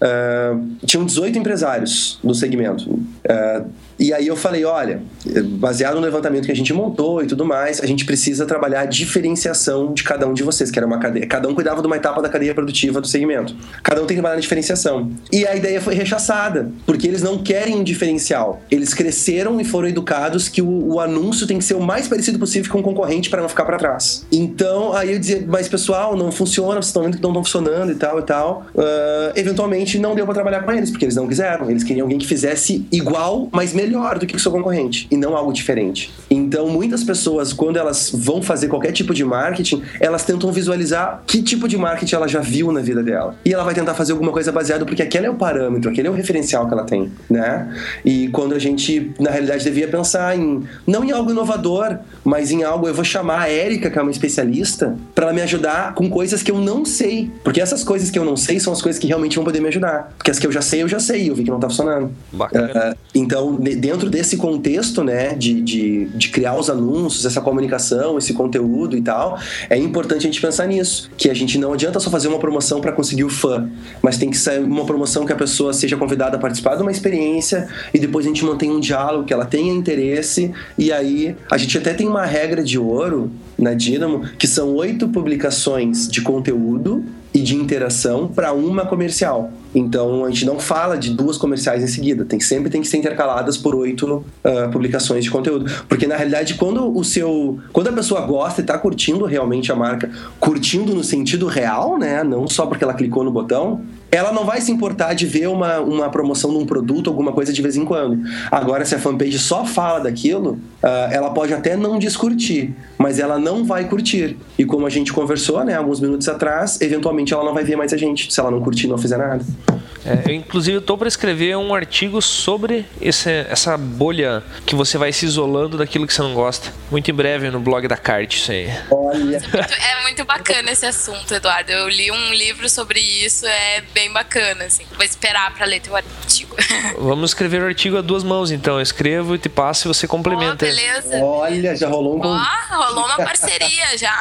uh, tinham dezoito empresários no segmento. Uh, E aí eu falei, olha, baseado no levantamento que a gente montou e tudo mais, a gente precisa trabalhar a diferenciação de cada um de vocês, que era uma cadeia. Cada um cuidava de uma etapa da cadeia produtiva do segmento. Cada um tem que trabalhar na diferenciação. E a ideia foi rechaçada, porque eles não querem um diferencial. Eles cresceram e foram educados que o, o anúncio tem que ser o mais parecido possível com o concorrente para não ficar para trás. Então, aí eu dizia, mas pessoal, não funciona, vocês estão vendo que não estão funcionando e tal e tal. Uh, eventualmente não deu para trabalhar com eles, porque eles não quiseram. Eles queriam alguém que fizesse igual, mas melhor melhor do que o seu concorrente e não algo diferente. Então, muitas pessoas, quando elas vão fazer qualquer tipo de marketing, elas tentam visualizar que tipo de marketing ela já viu na vida dela. E ela vai tentar fazer alguma coisa baseada porque aquele é o parâmetro, aquele é o referencial que ela tem, né? E quando a gente, na realidade, devia pensar em, não em algo inovador, mas em algo, eu vou chamar a Érica, que é uma especialista, para ela me ajudar com coisas que eu não sei. Porque essas coisas que eu não sei são as coisas que realmente vão poder me ajudar. Porque as que eu já sei, eu já sei, eu vi que não tá funcionando. Bacana. Uh, então, dentro desse contexto, né, de, de, de criar os anúncios, essa comunicação, esse conteúdo e tal, é importante a gente pensar nisso, que a gente não adianta só fazer uma promoção para conseguir o fã, mas tem que ser uma promoção que a pessoa seja convidada a participar de uma experiência e depois a gente mantém um diálogo, que ela tenha interesse, e aí a gente até tem uma regra de ouro na Dynamo, que são oito publicações de conteúdo e de interação para uma comercial. Então a gente não fala de duas comerciais em seguida, tem, sempre tem que ser intercaladas por oito uh, publicações de conteúdo, porque na realidade quando o seu quando a pessoa gosta e está curtindo realmente a marca, curtindo no sentido real, né, não só porque ela clicou no botão, ela não vai se importar de ver uma, uma promoção de um produto, alguma coisa de vez em quando. Agora, se a fanpage só fala daquilo, uh, ela pode até não descurtir, mas ela não vai curtir. E como a gente conversou, né, alguns minutos atrás, eventualmente ela não vai ver mais a gente, se ela não curtir e não fizer nada. É, eu, inclusive, estou para escrever um artigo sobre esse, essa bolha que você vai se isolando daquilo que você não gosta. Muito em breve no blog da Cart, isso aí. Olha. É muito bacana esse assunto, Eduardo. Eu li um livro sobre isso, é bem bacana, assim. Vou esperar para ler teu artigo. Vamos escrever o artigo a duas mãos, então. Eu escrevo e te passo e você complementa. Oh, beleza. Olha, já rolou um... Oh, rolou uma parceria já.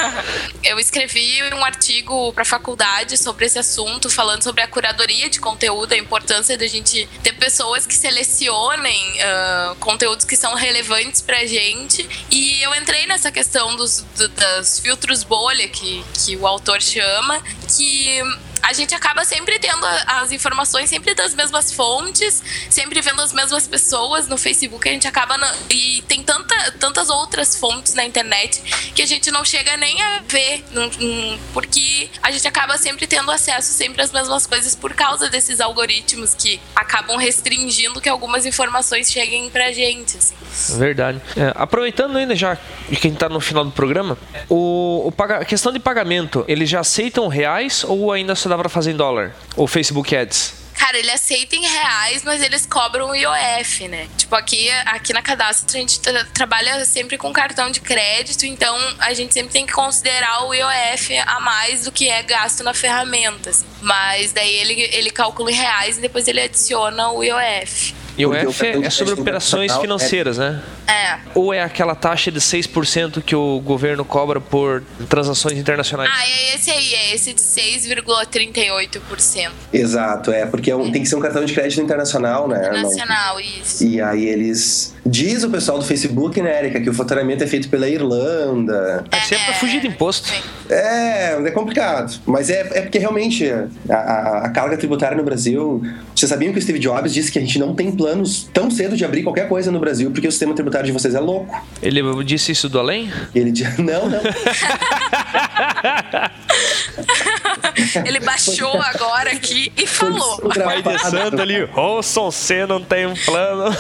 Eu escrevi um artigo para a faculdade sobre esse assunto, falando sobre a curadoria de conteúdo, a importância da gente ter pessoas que selecionem uh, conteúdos que são relevantes pra gente. E eu entrei nessa questão dos, do, dos filtros bolha, que, que o autor chama, que a gente acaba sempre tendo as informações sempre das mesmas fontes, sempre vendo as mesmas pessoas no Facebook, a gente acaba... Na, e tem tanta, tanta tantas outras fontes na internet que a gente não chega nem a ver, porque a gente acaba sempre tendo acesso sempre às mesmas coisas por causa desses algoritmos que acabam restringindo que algumas informações cheguem pra gente, assim. Verdade. É, aproveitando ainda já que a gente tá no final do programa, o, o paga, a questão de pagamento, eles já aceitam reais ou ainda só dá pra fazer em dólar? Ou Facebook Ads? Cara, ele aceita em reais, mas eles cobram o I O F, né? Tipo, aqui, aqui na Cadastro a gente tra- trabalha sempre com cartão de crédito, então a gente sempre tem que considerar o I O F a mais do que é gasto na ferramenta. Assim. Mas daí ele, ele calcula em reais e depois ele adiciona o I O F. I O F é, é sobre operações financeiras, né? É. Ou é aquela taxa de seis por cento que o governo cobra por transações internacionais? Ah, é esse aí, é esse de seis vírgula trinta e oito por cento. Exato, é, porque é um, tem que ser um cartão de crédito internacional, né? Internacional, Não. isso. E aí eles... Diz o pessoal do Facebook, né, Erika, que o faturamento é feito pela Irlanda. É sempre pra fugir de imposto. Sim. É, é complicado. Mas é, é porque realmente a, a, a carga tributária no Brasil... Vocês sabiam que o Steve Jobs disse que a gente não tem planos tão cedo de abrir qualquer coisa no Brasil porque o sistema tributário de vocês é louco? Ele disse isso do além? Ele disse... Não, não. Ele baixou agora aqui e falou. Pai de santo ali, ouçam C, não tem um plano.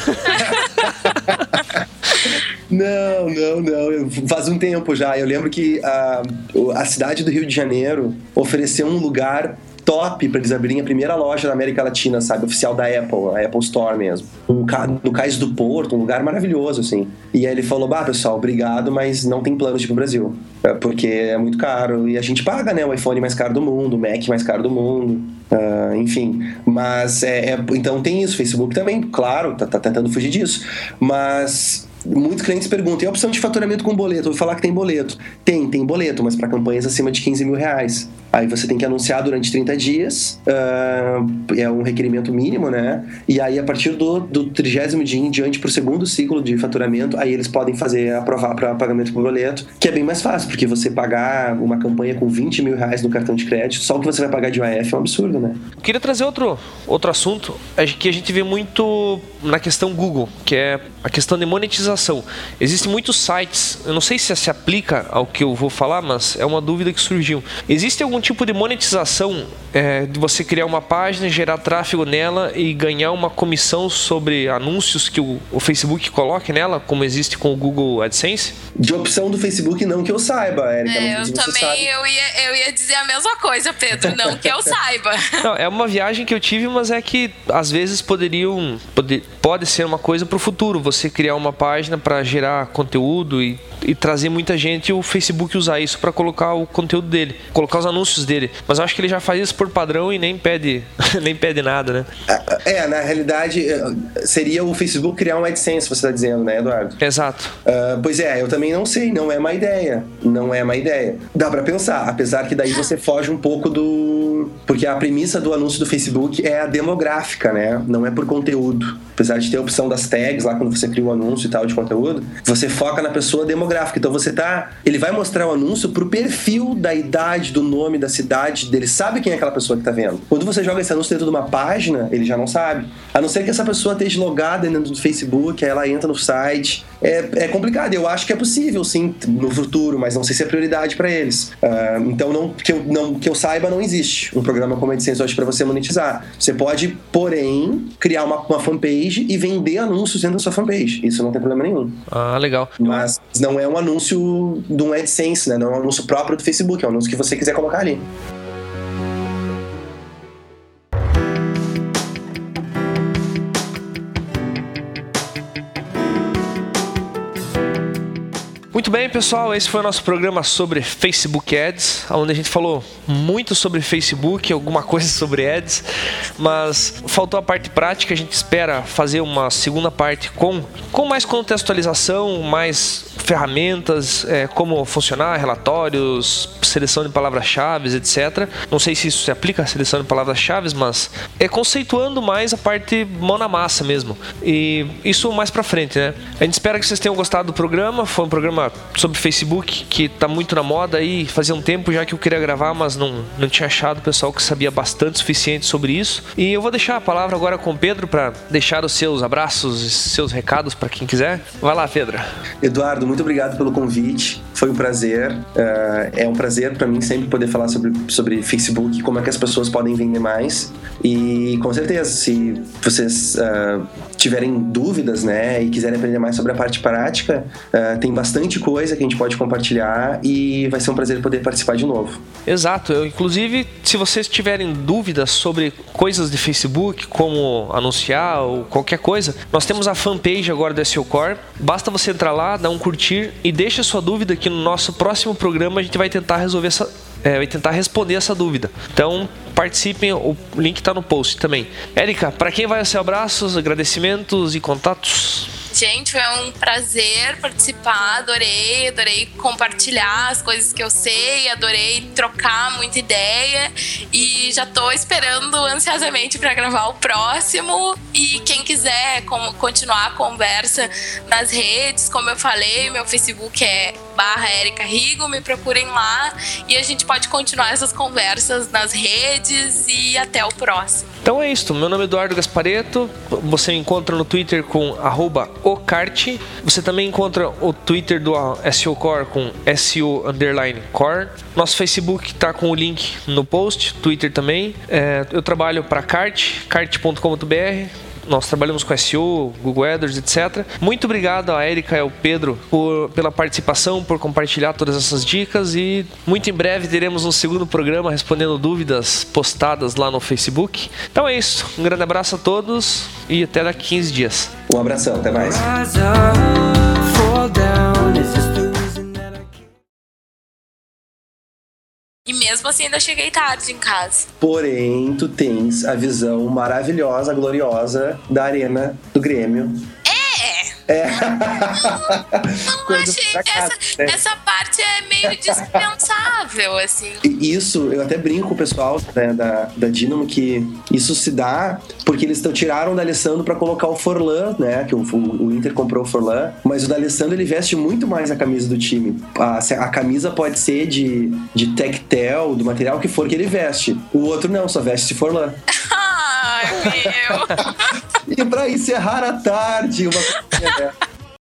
Não, não, não. Faz um tempo já. Eu lembro que a, a cidade do Rio de Janeiro ofereceu um lugar top para eles abrirem a primeira loja da América Latina, sabe? Oficial da Apple, a Apple Store mesmo. Um, no Cais do Porto, um lugar maravilhoso, assim. E aí ele falou, bah, pessoal, obrigado, mas não tem plano de ir pro Brasil. Porque é muito caro. E a gente paga, né? O iPhone mais caro do mundo, o Mac mais caro do mundo. Uh, enfim. Mas, é, é, então tem isso. Facebook também, claro, tá, tá tentando fugir disso. Mas... Muitos clientes perguntam, e a opção de faturamento com boleto? Eu vou falar que tem boleto. Tem, tem boleto, mas para campanhas acima de quinze mil reais. Aí você tem que anunciar durante trinta dias, uh, é um requerimento mínimo, né? E aí a partir do, do trigésimo dia em diante pro segundo ciclo de faturamento, aí eles podem fazer, aprovar para pagamento por boleto, que é bem mais fácil, porque você pagar uma campanha com vinte mil reais no cartão de crédito, só o que você vai pagar de I O F é um absurdo, né? Eu queria trazer outro, outro assunto que a gente vê muito na questão Google, que é a questão de monetização. Existem muitos sites, eu não sei se se aplica ao que eu vou falar, mas é uma dúvida que surgiu. Existe algum tipo de monetização é, de você criar uma página, gerar tráfego nela e ganhar uma comissão sobre anúncios que o, o Facebook coloque nela, como existe com o Google AdSense? De opção do Facebook, não que eu saiba, Erika. É, eu também eu ia, eu ia dizer a mesma coisa, Pedro, não que eu saiba. Não, é uma viagem que eu tive, mas é que às vezes poderiam, pode, pode ser uma coisa para o futuro, você criar uma página para gerar conteúdo e, e trazer muita gente e o Facebook usar isso para colocar o conteúdo dele, colocar os anúncios dele. Mas eu acho que ele já faz isso por padrão e nem pede, nem pede nada, né? É, na realidade, seria o Facebook criar um AdSense, você está dizendo, né, Eduardo? Exato. Uh, pois é, eu também não sei, não é uma ideia. Não é uma ideia. Dá para pensar, apesar que daí você foge um pouco do... Porque a premissa do anúncio do Facebook é a demográfica, né? Não é por conteúdo. Apesar de ter a opção das tags lá quando você cria um anúncio e tal de conteúdo, você foca na pessoa demográfica. Então você tá... Ele vai mostrar o anúncio pro perfil da idade, do nome, da cidade dele. Sabe quem é aquela pessoa que tá vendo. Quando você joga esse anúncio dentro de uma página, ele já não sabe. A não ser que essa pessoa esteja logada dentro do Facebook, aí ela entra no site. É, é complicado. Eu acho que é possível, sim, no futuro, mas não sei se é prioridade para eles. Uh, então, não, que, eu, não, que eu saiba, não existe um programa como AdSense hoje para você monetizar. Você pode, porém, criar uma, uma fanpage e vender anúncios dentro da sua fanpage. Isso não tem problema nenhum. Ah, legal. Mas não é um anúncio de um AdSense, né? Não é um anúncio próprio do Facebook, é um anúncio que você quiser colocar ali. Muito bem, pessoal, esse foi o nosso programa sobre Facebook Ads, onde a gente falou muito sobre Facebook, alguma coisa sobre Ads, mas faltou a parte prática. A gente espera fazer uma segunda parte com, com mais contextualização, mais ferramentas, é, como funcionar, relatórios, seleção de palavras-chave, etcétera. Não sei se isso se aplica à seleção de palavras-chave, mas é conceituando mais a parte mão na massa mesmo. E isso mais pra frente, né? A gente espera que vocês tenham gostado do programa. Foi um programa sobre Facebook que tá muito na moda aí. Fazia um tempo já que eu queria gravar, mas não, não tinha achado o pessoal que sabia bastante o suficiente sobre isso. E eu vou deixar a palavra agora com o Pedro para deixar os seus abraços e seus recados para quem quiser. Vai lá, Pedro. Eduardo, muito obrigado pelo convite. Foi um prazer. Uh, é um prazer para mim sempre poder falar sobre, sobre Facebook e como é que as pessoas podem vender mais. E com certeza, se vocês uh, tiverem dúvidas, né, e quiserem aprender mais sobre a parte prática, uh, tem bastante coisa que a gente pode compartilhar e vai ser um prazer poder participar de novo. Exato. Eu, inclusive, se vocês tiverem dúvidas sobre coisas de Facebook, como anunciar ou qualquer coisa, nós temos a fanpage agora do S E O Core. Basta você entrar lá, dar um curtir e deixa sua dúvida que no nosso próximo programa a gente vai tentar resolver essa, é, vai tentar responder essa dúvida. Então participem, o link está no post também. Érica, para quem vai ser abraços, agradecimentos e contatos? Gente, foi um prazer participar, adorei, adorei compartilhar as coisas que eu sei, adorei trocar muita ideia e já tô esperando ansiosamente para gravar o próximo. E quem quiser como, continuar a conversa nas redes, como eu falei, meu Facebook é barra Érica Rigo, me procurem lá e a gente pode continuar essas conversas nas redes e até o próximo. Então é isso, meu nome é Eduardo Gasparetto, você me encontra no Twitter com arroba ocart, você também encontra o Twitter do S E O Core com S E O underline Core, nosso Facebook está com o link no post, Twitter também, é, eu trabalho para Cart, cart ponto com ponto b r. Nós trabalhamos com S E O, Google AdWords, etcétera. Muito obrigado a Érica e ao Pedro por, pela participação, por compartilhar todas essas dicas e muito em breve teremos um segundo programa respondendo dúvidas postadas lá no Facebook. Então é isso. Um grande abraço a todos e até daqui quinze dias. Um abração, até mais. E mesmo assim ainda cheguei tarde em casa. Porém, tu tens a visão maravilhosa, gloriosa da arena do Grêmio. É! É. Não achei que essa, né? essa parte é meio dispensável, assim. Isso, eu até brinco com o pessoal, né, da, da Dynamo que isso se dá porque eles tiraram o D'Alessandro pra colocar o Forlan, né? Que o, o Inter comprou o Forlan, mas o D'Alessandro ele veste muito mais a camisa do time. A, a camisa pode ser de, de tectel, do material que for que ele veste. O outro não, só veste Forlan. Ai, meu! E pra encerrar a tarde, uma coisa, né?